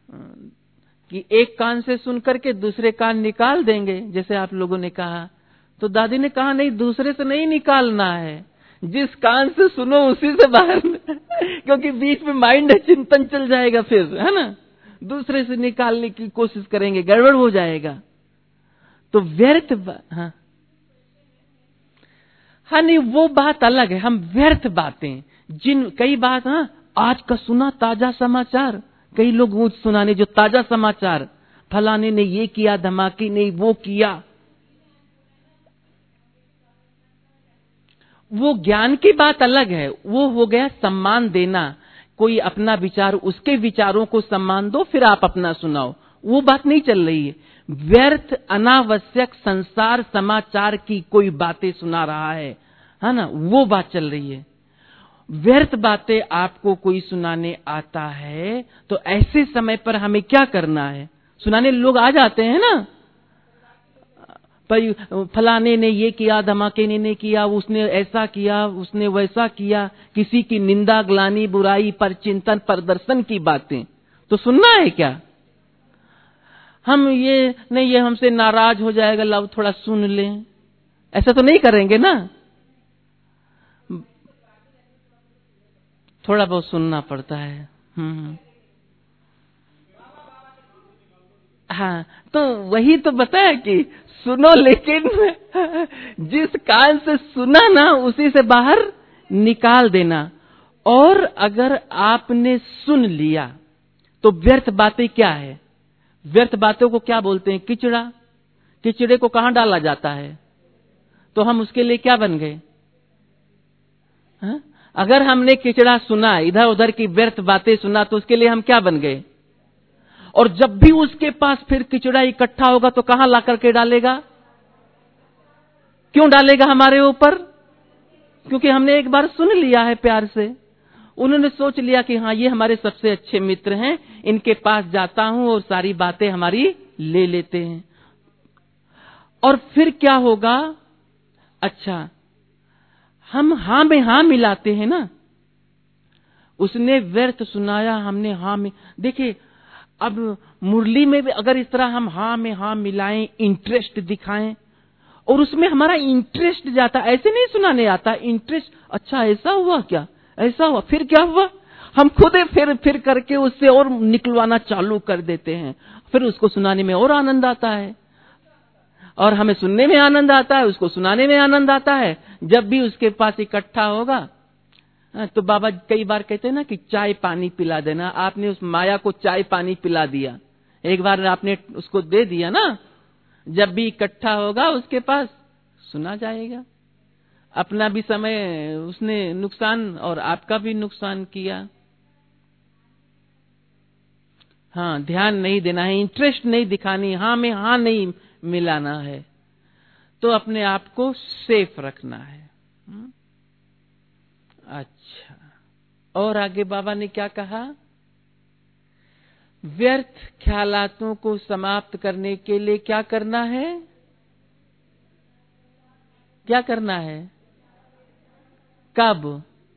एक कान से सुन करके दूसरे कान निकाल देंगे, जैसे आप लोगों ने कहा। तो दादी ने कहा नहीं, दूसरे से नहीं निकालना है, जिस कान से सुनो उसी से बाहर क्योंकि बीच में माइंड चिंतन चल जाएगा फिर, है ना। दूसरे से निकालने की कोशिश करेंगे, गड़बड़ हो जाएगा। तो व्यर्थ हाँ नहीं, वो बात अलग है। हम व्यर्थ बातें कई बात, हाँ आज का सुना ताजा समाचार, कई लोग वो सुनाने जो ताजा समाचार, फलाने ने ये किया, धमाके ने वो किया, वो ज्ञान की बात अलग है। वो हो गया सम्मान देना, कोई अपना विचार, उसके विचारों को सम्मान दो, फिर आप अपना सुनाओ, वो बात नहीं चल रही है। व्यर्थ अनावश्यक संसार समाचार की कोई बातें सुना रहा है ना, वो बात चल रही है। व्यर्थ बातें आपको कोई सुनाने आता है तो ऐसे समय पर हमें क्या करना है? सुनाने लोग आ जाते हैं ना, पर फलाने ने ये किया, धमाके ने किया, उसने ऐसा किया, उसने वैसा किया, किसी की निंदा, ग्लानि, बुराई पर चिंतन, प्रदर्शन की बातें तो सुनना है क्या? हम ये नहीं, ये हमसे नाराज हो जाएगा, लो थोड़ा सुन लें, ऐसा तो नहीं करेंगे ना। थोड़ा बहुत सुनना पड़ता है। हाँ, तो वही तो बताया कि सुनो, लेकिन जिस कान से सुना ना उसी से बाहर निकाल देना। और अगर आपने सुन लिया तो व्यर्थ बातें क्या है? व्यर्थ बातों को क्या बोलते हैं? किचड़ा। किचड़े को कहाँ डाला जाता है? तो हम उसके लिए क्या बन गए? हाँ? अगर हमने किचड़ा सुना, इधर उधर की व्यर्थ बातें सुना, तो उसके लिए हम क्या बन गए? और जब भी उसके पास फिर किचड़ा इकट्ठा होगा तो कहां ला करके डालेगा? क्यों डालेगा हमारे ऊपर? क्योंकि हमने एक बार सुन लिया है प्यार से। उन्होंने सोच लिया कि हाँ, ये हमारे सबसे अच्छे मित्र हैं, इनके पास जाता हूं और सारी बातें हमारी ले लेते हैं। और फिर क्या होगा? अच्छा, हम हां में हां मिलाते हैं ना। उसने व्यर्थ सुनाया, हमने हां में। देखिए, अब मुरली में भी अगर इस तरह हम हां में हां मिलाएं, इंटरेस्ट दिखाएं, और उसमें हमारा इंटरेस्ट जाता, ऐसे नहीं सुनाने आता, इंटरेस्ट, अच्छा ऐसा हुआ क्या, ऐसा हुआ, फिर क्या हुआ, हम खुद ही फिर करके उससे और निकलवाना चालू कर देते हैं। फिर उसको सुनाने में और आनंद आता है, और हमें सुनने में आनंद आता है, उसको सुनाने में आनंद आता है। जब भी उसके पास इकट्ठा होगा तो बाबा कई बार कहते हैं ना कि चाय पानी पिला देना। आपने उस माया को चाय पानी पिला दिया, एक बार आपने उसको दे दिया ना, जब भी इकट्ठा होगा उसके पास सुना जाएगा। अपना भी समय उसने नुकसान और आपका भी नुकसान किया। हाँ, ध्यान नहीं देना है, इंटरेस्ट नहीं दिखानी, हाँ में हाँ नहीं मिलाना है, तो अपने आप को सेफ रखना है। अच्छा, और आगे बाबा ने क्या कहा? व्यर्थ ख्यालातों को समाप्त करने के लिए क्या करना है? क्या करना है? कब?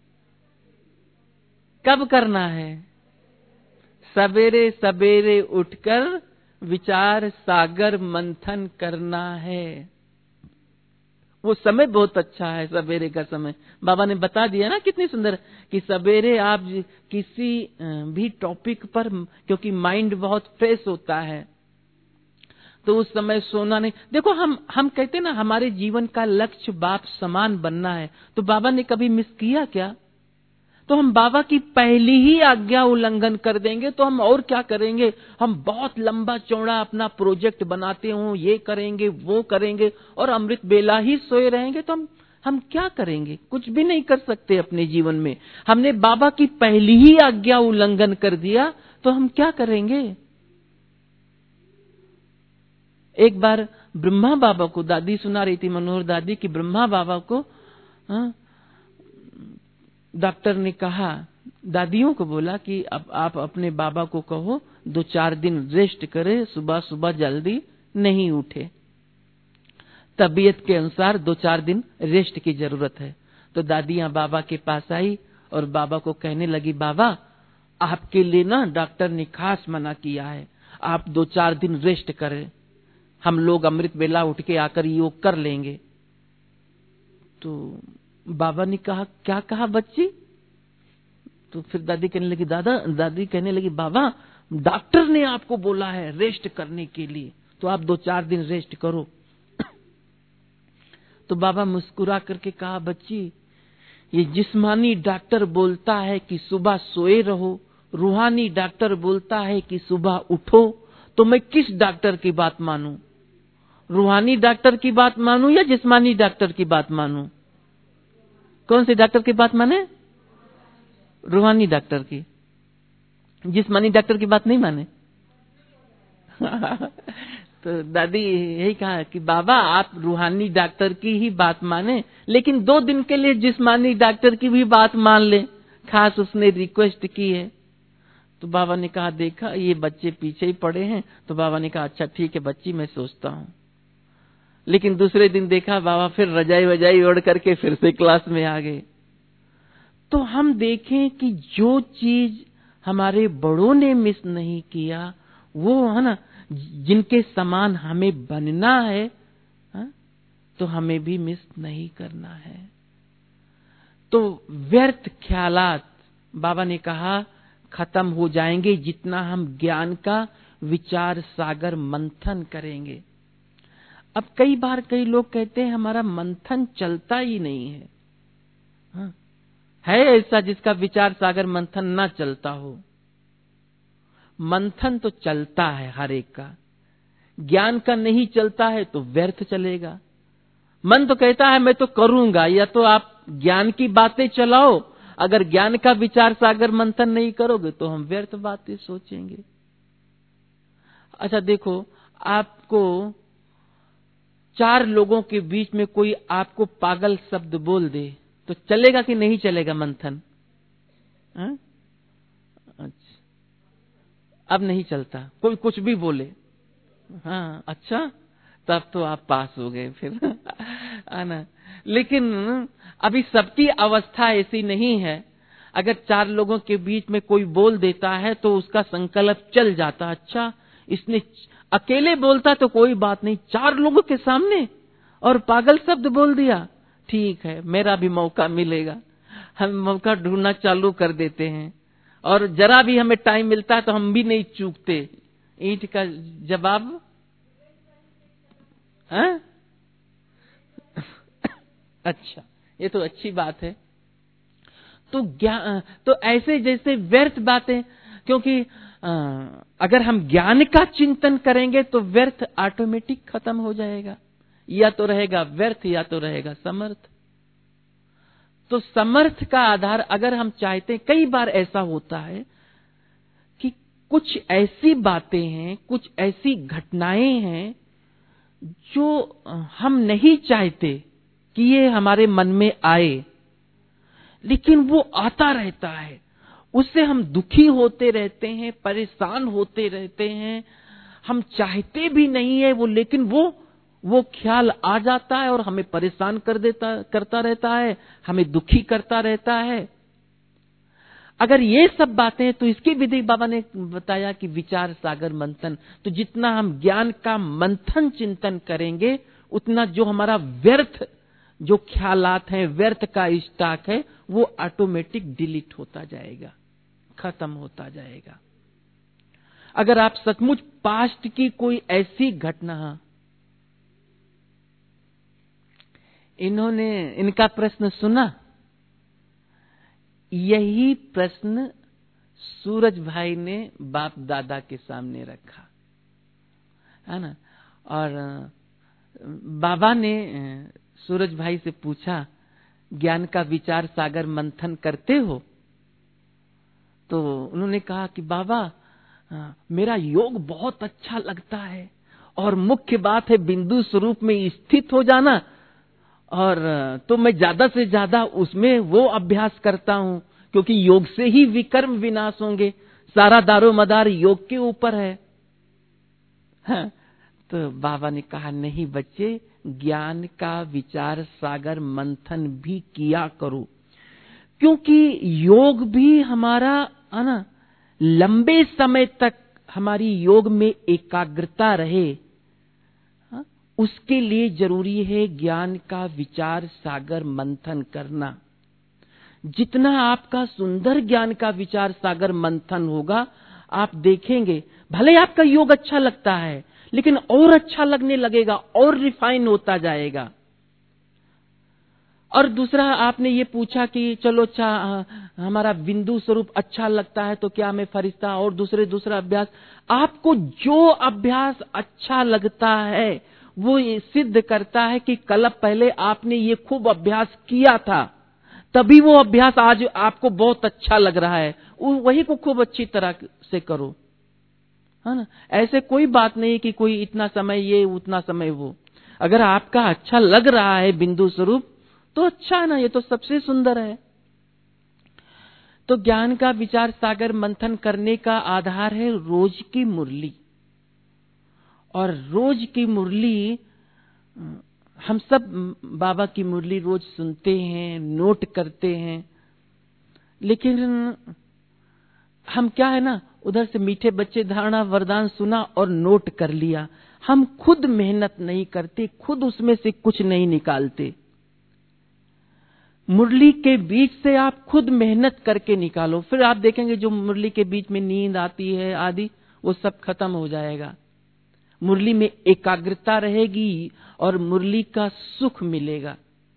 कब करना है? सवेरे सवेरे उठकर विचार सागर मंथन करना है। वो समय बहुत अच्छा है, सवेरे का समय। बाबा ने बता दिया ना कितनी सुंदर, कि सवेरे आप किसी भी टॉपिक पर, क्योंकि माइंड बहुत फ्रेश होता है, तो उस समय सोना नहीं। देखो, हम कहते हैं ना हमारे जीवन का लक्ष्य बाप समान बनना है, तो बाबा ने कभी मिस किया क्या? तो हम बाबा की पहली ही आज्ञा उल्लंघन कर देंगे तो हम और क्या करेंगे? हम बहुत लंबा चौड़ा अपना प्रोजेक्ट बनाते हो, ये करेंगे वो करेंगे, और अमृत बेला ही सोए रहेंगे, तो हम क्या करेंगे? कुछ भी नहीं कर सकते अपने जीवन में। हमने बाबा की पहली ही आज्ञा उल्लंघन कर दिया तो हम क्या करेंगे? एक बार ब्रह्मा बाबा को दादी सुना रही थी, मनोहर दादी, की ब्रह्मा बाबा को डॉक्टर ने कहा, दादियों को बोला कि अब आप अपने बाबा को कहो 2-4 दिन रेस्ट करे, सुबह सुबह जल्दी नहीं उठे, तबीयत के अनुसार 2-4 दिन रेस्ट की जरूरत है। तो दादियां बाबा के पास आई और बाबा को कहने लगी, बाबा आपके लिए ना डॉक्टर ने खास मना किया है, आप 2-4 दिन रेस्ट करें, हम लोग अमृत बेला उठ के आकर योग कर लेंगे। तो बाबा ने कहा, क्या कहा बच्ची? तो फिर दादी कहने लगी, बाबा डॉक्टर ने आपको बोला है रेस्ट करने के लिए, तो आप 2-4 दिन रेस्ट करो। तो बाबा मुस्कुरा करके कहा, बच्ची ये जिस्मानी डॉक्टर बोलता है कि सुबह सोए रहो, रूहानी डॉक्टर बोलता है कि सुबह उठो, तो मैं किस डॉक्टर की बात मानूं? रूहानी डॉक्टर की बात मानूं या जिस्मानी डॉक्टर की बात मानूं? कौन से डॉक्टर की बात माने? रूहानी डॉक्टर की। जिस्मानी डॉक्टर की बात नहीं माने। तो दादी यही कहा कि बाबा आप रूहानी डॉक्टर की ही बात माने, लेकिन 2 दिन के लिए जिस्मानी डॉक्टर की भी बात मान ले, खास उसने रिक्वेस्ट की है। तो बाबा ने कहा, देखा ये बच्चे पीछे ही पड़े हैं। तो बाबा ने कहा, अच्छा ठीक है बच्ची, मैं सोचता हूं। लेकिन दूसरे दिन देखा बाबा फिर रजाई वजाई ओढ़ करके फिर से क्लास में आ गए। तो हम देखें कि जो चीज हमारे बड़ों ने मिस नहीं किया, वो है ना, जिनके समान हमें बनना है, तो हमें भी मिस नहीं करना है। तो व्यर्थ ख्यालात बाबा ने कहा खत्म हो जाएंगे जितना हम ज्ञान का विचार सागर मंथन करेंगे। अब कई बार कई लोग कहते हैं हमारा मंथन चलता ही नहीं है। है ऐसा जिसका विचार सागर मंथन ना चलता हो? मंथन तो चलता है हर एक का, ज्ञान का नहीं चलता है तो व्यर्थ चलेगा। मन तो कहता है मैं तो करूंगा, या तो आप ज्ञान की बातें चलाओ, अगर ज्ञान का विचार सागर मंथन नहीं करोगे तो हम व्यर्थ बातें सोचेंगे। अच्छा देखो, आपको 4 लोगों के बीच में कोई आपको पागल शब्द बोल दे तो चलेगा कि नहीं चलेगा मंथन? अच्छा, अब नहीं चलता, कोई कुछ भी बोले। हाँ अच्छा, तब तो आप पास हो गए फिर है ना। लेकिन अभी सबकी अवस्था ऐसी नहीं है। अगर 4 लोगों के बीच में कोई बोल देता है तो उसका संकल्प चल जाता, अच्छा इसने अकेले बोलता तो कोई बात नहीं, 4 लोगों के सामने और पागल शब्द बोल दिया, ठीक है मेरा भी मौका मिलेगा। हम मौका ढूंढना चालू कर देते हैं, और जरा भी हमें टाइम मिलता है तो हम भी नहीं चूकते। ईंट का जवाब है? अच्छा, ये तो अच्छी बात है। तो ऐसे जैसे व्यर्थ बातें, क्योंकि अगर हम ज्ञान का चिंतन करेंगे तो व्यर्थ ऑटोमेटिक खत्म हो जाएगा, या तो रहेगा व्यर्थ या तो रहेगा समर्थ। तो समर्थ का आधार अगर हम चाहते, कई बार ऐसा होता है कि कुछ ऐसी बातें हैं, कुछ ऐसी घटनाएं हैं जो हम नहीं चाहते कि ये हमारे मन में आए, लेकिन वो आता रहता है, उससे हम दुखी होते रहते हैं, परेशान होते रहते हैं। हम चाहते भी नहीं है वो, लेकिन वो ख्याल आ जाता है और हमें परेशान करता रहता है, हमें दुखी करता रहता है। अगर ये सब बातें, तो इसकी विधि बाबा ने बताया कि विचार सागर मंथन। तो जितना हम ज्ञान का मंथन चिंतन करेंगे, उतना जो हमारा व्यर्थ जो ख्यालात हैं, व्यर्थ का स्टॉक है, वो ऑटोमेटिक डिलीट होता जाएगा, खत्म होता जाएगा। अगर आप सचमुच पास्ट की कोई ऐसी घटना, इनका प्रश्न सुना, यही प्रश्न सूरज भाई ने बाप दादा के सामने रखा है ना। और बाबा ने सूरज भाई से पूछा, ज्ञान का विचार सागर मंथन करते हो? तो उन्होंने कहा कि बाबा मेरा योग बहुत अच्छा लगता है, और मुख्य बात है बिंदु स्वरूप में स्थित हो जाना, और तो मैं ज्यादा से ज्यादा उसमें वो अभ्यास करता हूं, क्योंकि योग से ही विकर्म विनाश होंगे, सारा दारो मदार योग के ऊपर है। हाँ, तो बाबा ने कहा नहीं बच्चे, ज्ञान का विचार सागर मंथन भी किया करो, क्योंकि योग भी हमारा है ना, लंबे समय तक हमारी योग में एकाग्रता रहे, उसके लिए जरूरी है ज्ञान का विचार सागर मंथन करना। जितना आपका सुंदर ज्ञान का विचार सागर मंथन होगा, आप देखेंगे भले आपका योग अच्छा लगता है, लेकिन और अच्छा लगने लगेगा, और रिफाइन होता जाएगा। और दूसरा, आपने ये पूछा कि चलो अच्छा हमारा बिंदु स्वरूप अच्छा लगता है तो क्या हमें फरिश्ता और दूसरा अभ्यास, आपको जो अभ्यास अच्छा लगता है वो ये सिद्ध करता है कि कल पहले आपने ये खूब अभ्यास किया था, तभी वो अभ्यास आज आपको बहुत अच्छा लग रहा है, वही को खूब अच्छी तरह से करो, है ना। ऐसे कोई बात नहीं कि कोई इतना समय ये उतना समय वो, अगर आपका अच्छा लग रहा है बिंदु स्वरूप तो अच्छा है ना, ये तो सबसे सुंदर है। तो ज्ञान का विचार सागर मंथन करने का आधार है रोज की मुरली, और रोज की मुरली, हम सब बाबा की मुरली रोज सुनते हैं, नोट करते हैं, लेकिन हम क्या है ना, उधर से मीठे बच्चे धारणा वरदान सुना और नोट कर लिया, हम खुद मेहनत नहीं करते, खुद उसमें से कुछ नहीं निकालते। मुरली के बीच से आप खुद मेहनत करके निकालो, फिर आप देखेंगे जो मुरली के बीच में नींद आती है आदि, वो सब खत्म हो जाएगा। मुरली में एकाग्रता रहेगी और मुरली का सुख मिलेगा।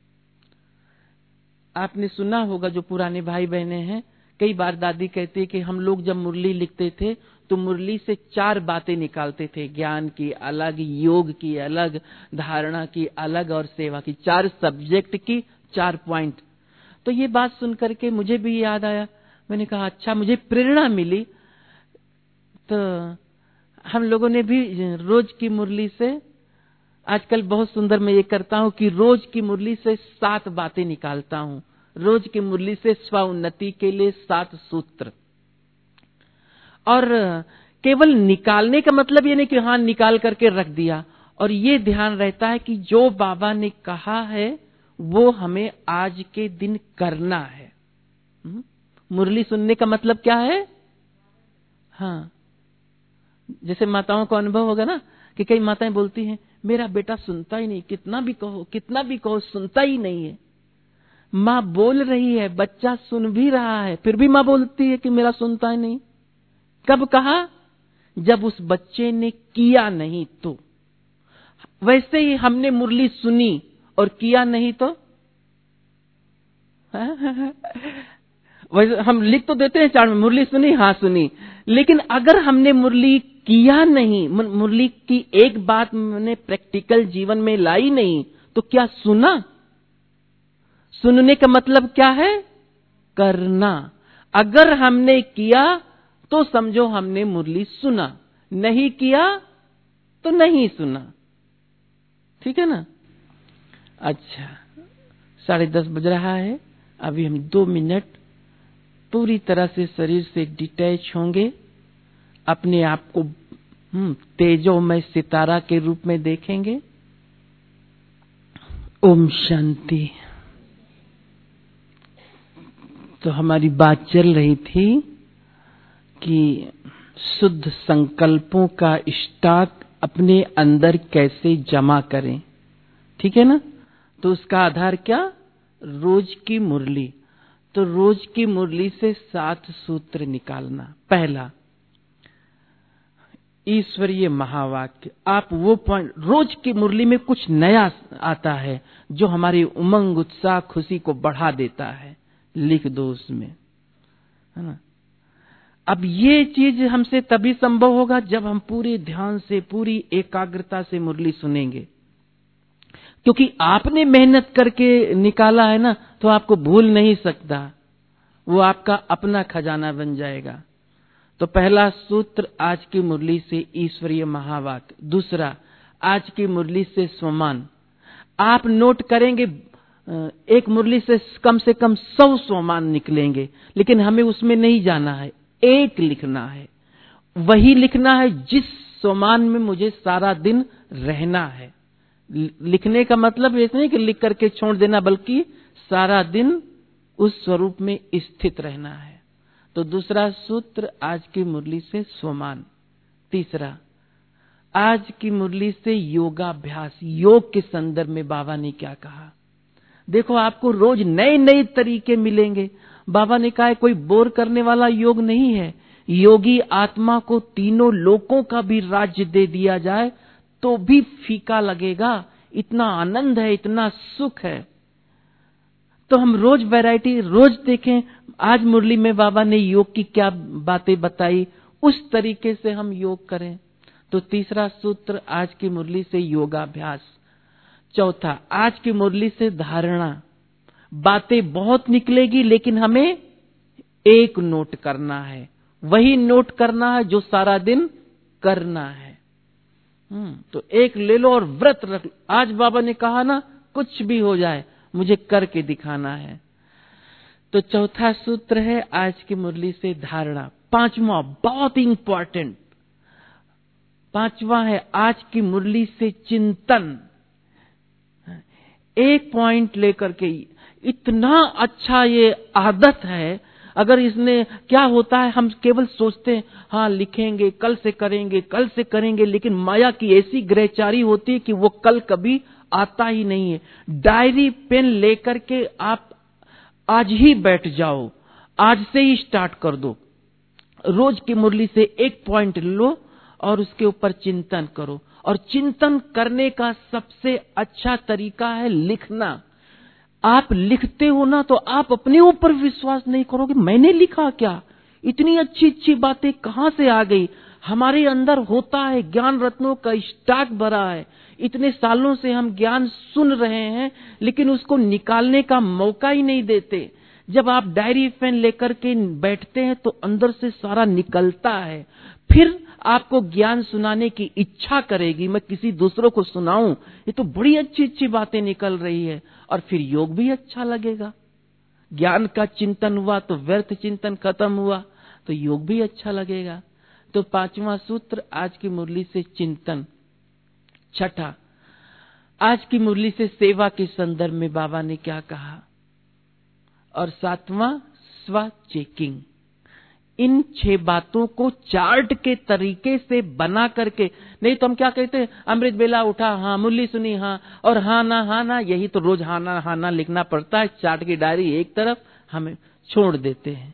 आपने सुना होगा, जो पुराने भाई बहने हैं, कई बार दादी कहती है कि हम लोग जब मुरली लिखते थे तो मुरली से 4 बातें निकालते थे, ज्ञान की अलग, योग की अलग, धारणा की अलग और सेवा की, 4 सब्जेक्ट की 4 पॉइंट। तो ये बात सुन करके मुझे भी याद आया, मैंने कहा अच्छा, मुझे प्रेरणा मिली। तो हम लोगों ने भी रोज की मुरली से, आजकल बहुत सुंदर मैं ये करता हूं कि रोज की मुरली से 7 बातें निकालता हूं। रोज की मुरली से स्वउन्नति के लिए 7 सूत्र। और केवल निकालने का मतलब ये नहीं कि हाँ निकाल करके रख दिया, और ये ध्यान रहता है कि जो बाबा ने कहा है वो हमें आज के दिन करना है। मुरली सुनने का मतलब क्या है? हाँ, जैसे माताओं को अनुभव होगा ना कि कई माताएं बोलती हैं मेरा बेटा सुनता ही नहीं, कितना भी कहो सुनता ही नहीं है। माँ बोल रही है, बच्चा सुन भी रहा है, फिर भी माँ बोलती है कि मेरा सुनता ही नहीं। कब कहा? जब उस बच्चे ने किया नहीं तो। वैसे ही हमने मुरली सुनी और किया नहीं तो वैसे हम लिख तो देते हैं चार्ट में, मुरली सुनी, हाँ सुनी, लेकिन अगर हमने मुरली किया नहीं, मुरली की एक बात मैंने प्रैक्टिकल जीवन में लाई नहीं, तो क्या सुना? सुनने का मतलब क्या है? करना। अगर हमने किया तो समझो हमने मुरली सुना, नहीं किया तो नहीं सुना। ठीक है ना? अच्छा, 10:30 बज रहा है। अभी हम 2 मिनट पूरी तरह से शरीर से डिटैच होंगे, अपने आप को तेजोमय सितारा के रूप में देखेंगे। ओम शांति। तो हमारी बात चल रही थी कि शुद्ध संकल्पों का स्टॉक अपने अंदर कैसे जमा करें। ठीक है ना? तो उसका आधार क्या? रोज की मुरली। तो रोज की मुरली से 7 सूत्र निकालना। पहला, ईश्वरीय महावाक्य। आप वो पॉइंट, रोज की मुरली में कुछ नया आता है जो हमारी उमंग, उत्साह, खुशी को बढ़ा देता है, लिख दो उसमें, है ना? अब ये चीज हमसे तभी संभव होगा जब हम पूरे ध्यान से, पूरी एकाग्रता से मुरली सुनेंगे, क्योंकि आपने मेहनत करके निकाला है ना, तो आपको भूल नहीं सकता, वो आपका अपना खजाना बन जाएगा। तो पहला सूत्र आज की मुरली से ईश्वरीय महावाक्य। दूसरा, आज की मुरली से स्वमान। आप नोट करेंगे एक मुरली से कम 100 स्वमान निकलेंगे, लेकिन हमें उसमें नहीं जाना है, एक लिखना है। वही लिखना है जिस स्वमान में मुझे सारा दिन रहना है। लिखने का मतलब ये नहीं कि लिख करके छोड़ देना, बल्कि सारा दिन उस स्वरूप में स्थित रहना है। तो दूसरा सूत्र, आज की मुरली से स्वमान। तीसरा, आज की मुरली से योगाभ्यास। योग के संदर्भ में बाबा ने क्या कहा? देखो, आपको रोज नए नए तरीके मिलेंगे। बाबा ने कहा है कोई बोर करने वाला योग नहीं है। योगी आत्मा को तीनों लोकों का भी राज्य दे दिया जाए तो भी फीका लगेगा, इतना आनंद है, इतना सुख है। तो हम रोज वैरायटी रोज देखें। आज मुरली में बाबा ने योग की क्या बातें बताई, उस तरीके से हम योग करें। तो तीसरा सूत्र, आज की मुरली से योगाभ्यास। चौथा, आज की मुरली से धारणा। बातें बहुत निकलेगी, लेकिन हमें एक नोट करना है, वही नोट करना है जो सारा दिन करना है। तो एक ले लो और व्रत रख लो। आज बाबा ने कहा ना, कुछ भी हो जाए मुझे करके दिखाना है। तो चौथा सूत्र है आज की मुरली से धारणा। पांचवा, बहुत इंपॉर्टेंट, पांचवा है आज की मुरली से चिंतन। एक पॉइंट लेकर के, इतना अच्छा ये आदत है। अगर इसने क्या होता है, हम केवल सोचते हैं हाँ लिखेंगे, कल से करेंगे, कल से करेंगे, लेकिन माया की ऐसी ग्रहचारी होती है कि वो कल कभी आता ही नहीं है। डायरी पेन लेकर के आप आज ही बैठ जाओ, आज से ही स्टार्ट कर दो। रोज की मुरली से एक पॉइंट लो और उसके ऊपर चिंतन करो। और चिंतन करने का सबसे अच्छा तरीका है लिखना। आप लिखते हो ना, तो आप अपने ऊपर विश्वास नहीं करोगे, मैंने लिखा क्या, इतनी अच्छी अच्छी बातें कहां से आ गई? हमारे अंदर होता है, ज्ञान रत्नों का स्टॉक भरा है। इतने सालों से हम ज्ञान सुन रहे हैं, लेकिन उसको निकालने का मौका ही नहीं देते। जब आप डायरी पेन लेकर के बैठते हैं तो अंदर से सारा निकलता है। फिर आपको ज्ञान सुनाने की इच्छा करेगी, मैं किसी दूसरों को सुनाऊं, ये तो बड़ी अच्छी अच्छी बातें निकल रही है। और फिर योग भी अच्छा लगेगा। ज्ञान का चिंतन हुआ तो व्यर्थ चिंतन खत्म हुआ, तो योग भी अच्छा लगेगा। तो 5वां सूत्र आज की मुरली से चिंतन। 6, आज की मुरली से सेवा के संदर्भ में बाबा ने क्या कहा। और 7वां स्व चेकिंग। इन 6 बातों को चार्ट के तरीके से बना करके, नहीं तो हम क्या कहते हैं, अमृत बेला उठा, हाँ, मुरली सुनी, हाँ, और हाँ ना, यही तो रोज हाँ ना लिखना पड़ता है। चार्ट की डायरी एक तरफ हमें छोड़ देते हैं।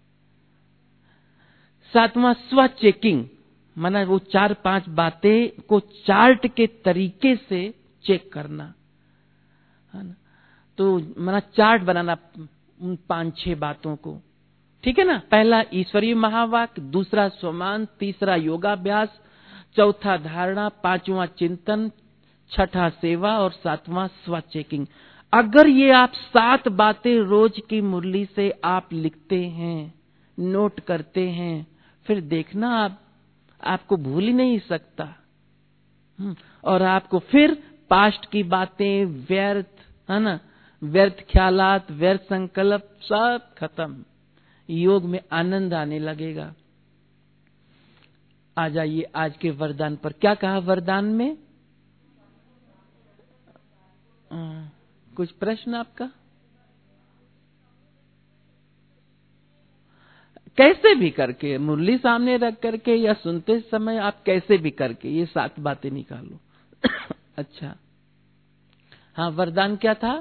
7वां स्व चेकिंग, माना वो 4-5 बातें को चार्ट के तरीके से चेक करना, है ना। तो माना चार्ट बनाना उन 5-6 बातों को, ठीक है ना। पहला ईश्वरीय महावाक्य, दूसरा स्वमान, तीसरा योगाभ्यास, चौथा धारणा, 5वां चिंतन, 6ठा सेवा और 7वां स्व चेकिंग। अगर ये आप 7 बातें रोज की मुरली से आप लिखते हैं, नोट करते हैं, फिर देखना आपको भूल ही नहीं सकता। और आपको फिर पास्ट की बातें, व्यर्थ, है ना, व्यर्थ ख्यालात, व्यर्थ संकल्प सब खत्म। योग में आनंद आने लगेगा। आ जाइए आज के वरदान पर। क्या कहा वरदान में? कुछ प्रश्न आपका? कैसे भी करके, मुरली सामने रख करके या सुनते समय आप कैसे भी करके ये 7 बातें निकालो। अच्छा, हाँ, वरदान क्या था?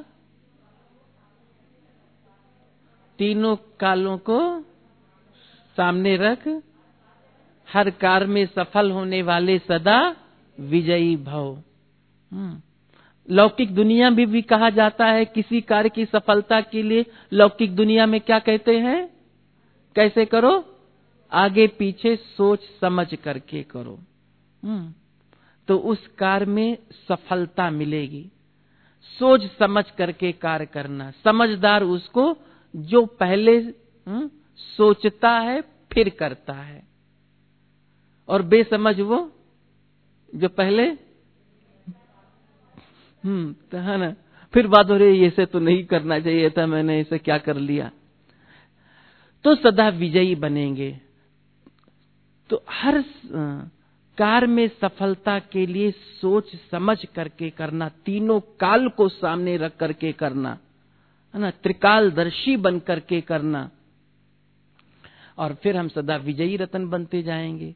तीनों कालों को सामने रख, हर कार्य में सफल होने वाले सदा विजयी भव। लौकिक दुनिया में भी कहा जाता है, किसी कार्य की सफलता के लिए लौकिक दुनिया में क्या कहते हैं? कैसे करो? आगे पीछे सोच समझ करके करो। तो उस कार्य में सफलता मिलेगी। सोच समझ करके कार्य करना। समझदार उसको जो पहले सोचता है फिर करता है, और बेसमझ वो जो पहले तो है ना, फिर बात हो रही है, ऐसे तो नहीं करना चाहिए था, मैंने ऐसे क्या कर लिया। तो सदा विजयी बनेंगे। तो हर कार्य में सफलता के लिए सोच समझ करके करना, तीनों काल को सामने रख करके करना, है ना, त्रिकालदर्शी बन करके करना, और फिर हम सदा विजयी रतन बनते जाएंगे।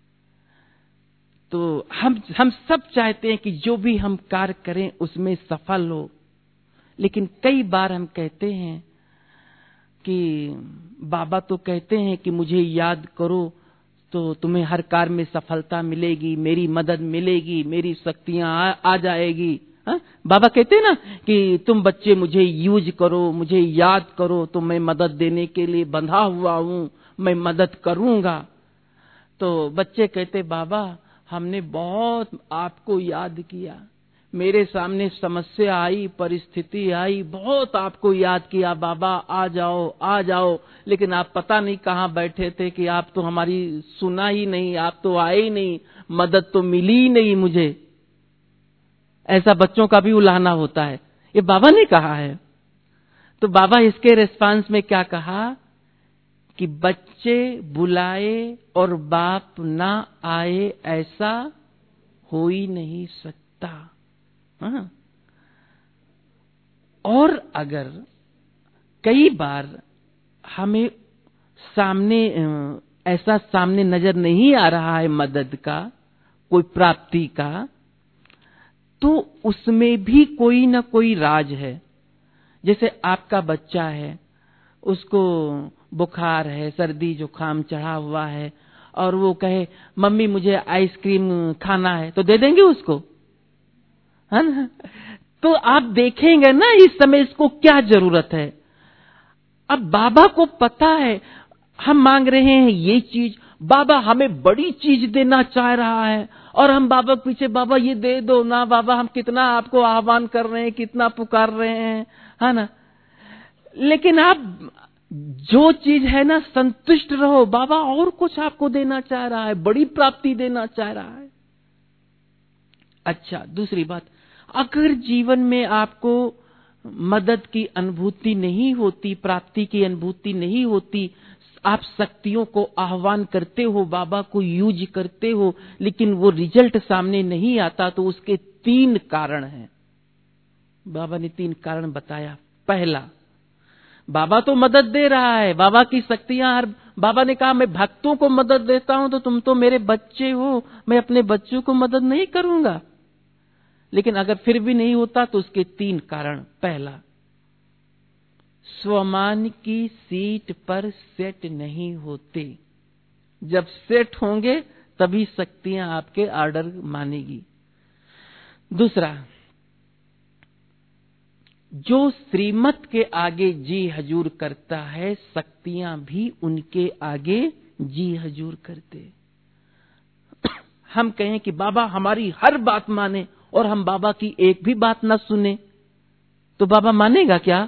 तो हम सब चाहते हैं कि जो भी हम कार्य करें उसमें सफल हो, लेकिन कई बार हम कहते हैं कि बाबा तो कहते हैं कि मुझे याद करो तो तुम्हें हर कार्य में सफलता मिलेगी, मेरी मदद मिलेगी, मेरी शक्तियां आ जाएगी। हा? बाबा कहते हैं ना कि तुम बच्चे मुझे यूज करो, मुझे याद करो, तो मैं मदद देने के लिए बंधा हुआ हूं, मैं मदद करूंगा। तो बच्चे कहते, बाबा हमने बहुत आपको याद किया, मेरे सामने समस्या आई, परिस्थिति आई, बहुत आपको याद किया, बाबा आ जाओ आ जाओ, लेकिन आप पता नहीं कहाँ बैठे थे कि आप तो हमारी सुना ही नहीं, आप तो आए ही नहीं, मदद तो मिली ही नहीं मुझे। ऐसा बच्चों का भी उलाहना होता है, ये बाबा ने कहा है। तो बाबा इसके रिस्पांस में क्या कहा कि बच्चे बुलाए और बाप ना आए, ऐसा हो ही नहीं सकता। हाँ? और अगर कई बार हमें सामने ऐसा सामने नजर नहीं आ रहा है मदद का, कोई प्राप्ति का, तो उसमें भी कोई ना कोई राज है। जैसे आपका बच्चा है, उसको बुखार है, सर्दी जुकाम चढ़ा हुआ है, और वो कहे मम्मी मुझे आइसक्रीम खाना है, तो दे देंगे उसको, है ना। तो आप देखेंगे ना इस समय इसको क्या जरूरत है। अब बाबा को पता है हम मांग रहे हैं ये चीज, बाबा हमें बड़ी चीज देना चाह रहा है, और हम बाबा के पीछे, बाबा ये दे दो ना बाबा, हम कितना आपको आह्वान कर रहे हैं, कितना पुकार रहे हैं, है ना। लेकिन आप जो चीज है ना, संतुष्ट रहो। बाबा और कुछ आपको देना चाह रहा है, बड़ी प्राप्ति देना चाह रहा है। अच्छा, दूसरी बात, अगर जीवन में आपको मदद की अनुभूति नहीं होती, प्राप्ति की अनुभूति नहीं होती, आप शक्तियों को आह्वान करते हो, बाबा को यूज करते हो, लेकिन वो रिजल्ट सामने नहीं आता, तो उसके 3 कारण हैं। बाबा ने 3 कारण बताया। पहला, बाबा तो मदद दे रहा है, बाबा की शक्तियां हर, बाबा ने कहा मैं भक्तों को मदद देता हूं, तो तुम तो मेरे बच्चे हो, मैं अपने बच्चों को मदद नहीं करूंगा। लेकिन अगर फिर भी नहीं होता तो उसके 3 कारण। पहला, स्वमान की सीट पर सेट नहीं होते। जब सेट होंगे तभी शक्तियां आपके ऑर्डर मानेगी। दूसरा, जो श्रीमत के आगे जी हजूर करता है, शक्तियां भी उनके आगे जी हजूर करते। हम कहें कि बाबा हमारी हर बात माने, और हम बाबा की एक भी बात ना सुने, तो बाबा मानेगा क्या?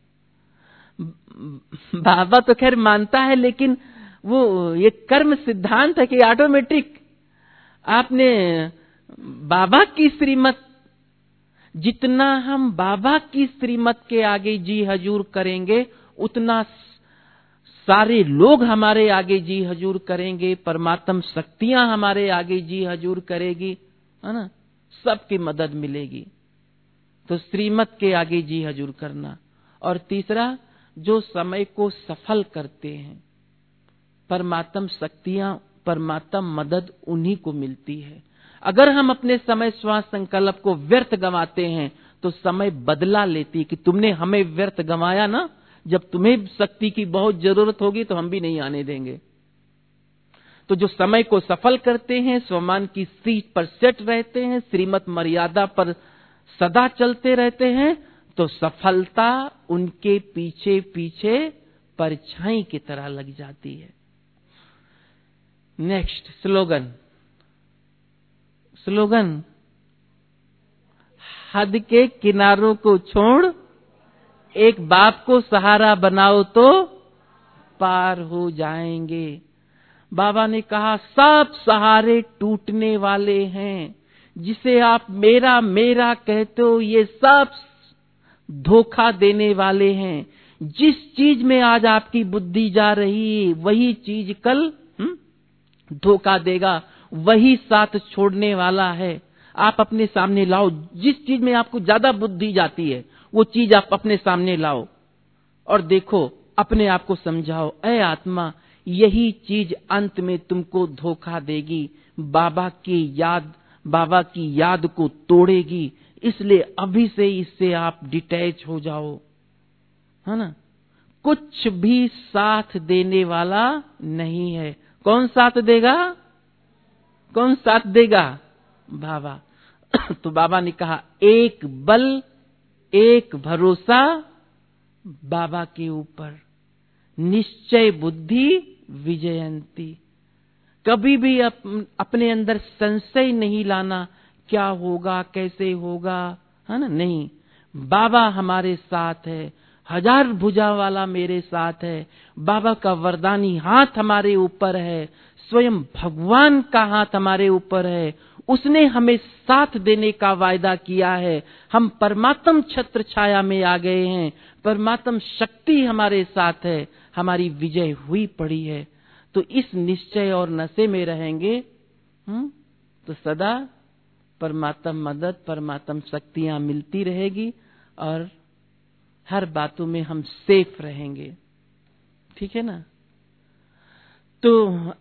बाबा तो खैर मानता है, लेकिन वो ये कर्म सिद्धांत है कि ऑटोमेटिक आपने बाबा की श्रीमत, जितना हम बाबा की श्रीमत के आगे जी हजूर करेंगे, उतना सारे लोग हमारे आगे जी हजूर करेंगे, परमात्म शक्तियां हमारे आगे जी हजूर करेगी, है ना, सबकी मदद मिलेगी। तो श्रीमत के आगे जी हजूर करना। और तीसरा, जो समय को सफल करते हैं, परमात्म शक्तियां, परमात्म मदद उन्हीं को मिलती है। अगर हम अपने समय श्वास संकल्प को व्यर्थ गंवाते हैं, तो समय बदला लेती कि तुमने हमें व्यर्थ गंवाया ना, जब तुम्हें शक्ति की बहुत जरूरत होगी तो हम भी नहीं आने देंगे। तो जो समय को सफल करते हैं, स्वमान की सीट पर सेट रहते हैं, श्रीमत मर्यादा पर सदा चलते रहते हैं, तो सफलता उनके पीछे पीछे परछाई की तरह लग जाती है। नेक्स्ट स्लोगन, हद के किनारों को छोड़, एक बाप को सहारा बनाओ तो पार हो जाएंगे। बाबा ने कहा सब सहारे टूटने वाले हैं। जिसे आप मेरा मेरा कहते हो, ये सब धोखा देने वाले हैं। जिस चीज में आज आपकी बुद्धि जा रही है, वही चीज कल धोखा देगा, वही साथ छोड़ने वाला है। आप अपने सामने लाओ, जिस चीज में आपको ज्यादा बुद्धि जाती है, वो चीज आप अपने सामने लाओ और देखो, अपने आप को समझाओ, ऐ आत्मा, यही चीज अंत में तुमको धोखा देगी, बाबा की याद को तोड़ेगी। इसलिए अभी से इससे आप डिटैच हो जाओ, है ना। कुछ भी साथ देने वाला नहीं है। कौन साथ देगा? कौन साथ देगा? बाबा। तो बाबा ने कहा एक बल, एक भरोसा बाबा के ऊपर, निश्चय बुद्धि विजयंती। कभी भी अपने अंदर संशय नहीं लाना, क्या होगा, कैसे होगा, है ना। नहीं, बाबा हमारे साथ है, 1000 भुजा वाला मेरे साथ है, बाबा का वरदानी हाथ हमारे ऊपर है, स्वयं भगवान का हाथ हमारे ऊपर है, उसने हमें साथ देने का वायदा किया है। हम परमात्म छत्र छाया में आ गए हैं, परमात्म शक्ति हमारे साथ है, हमारी विजय हुई पड़ी है। तो इस निश्चय और नशे में रहेंगे तो सदा परमात्म मदद, परमात्म शक्तियां मिलती रहेगी और हर बातों में हम सेफ रहेंगे। ठीक है ना। तो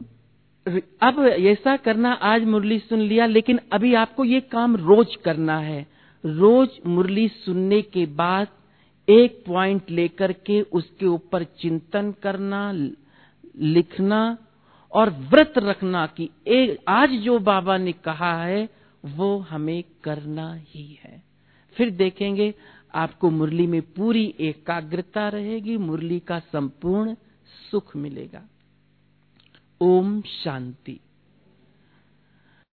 अब ऐसा करना, आज मुरली सुन लिया, लेकिन अभी आपको ये काम रोज करना है। रोज मुरली सुनने के बाद एक पॉइंट लेकर के उसके ऊपर चिंतन करना, लिखना और व्रत रखना कि आज जो बाबा ने कहा है वो हमें करना ही है। फिर देखेंगे आपको मुरली में पूरी एकाग्रता रहेगी, मुरली का संपूर्ण सुख मिलेगा। ओम शांति।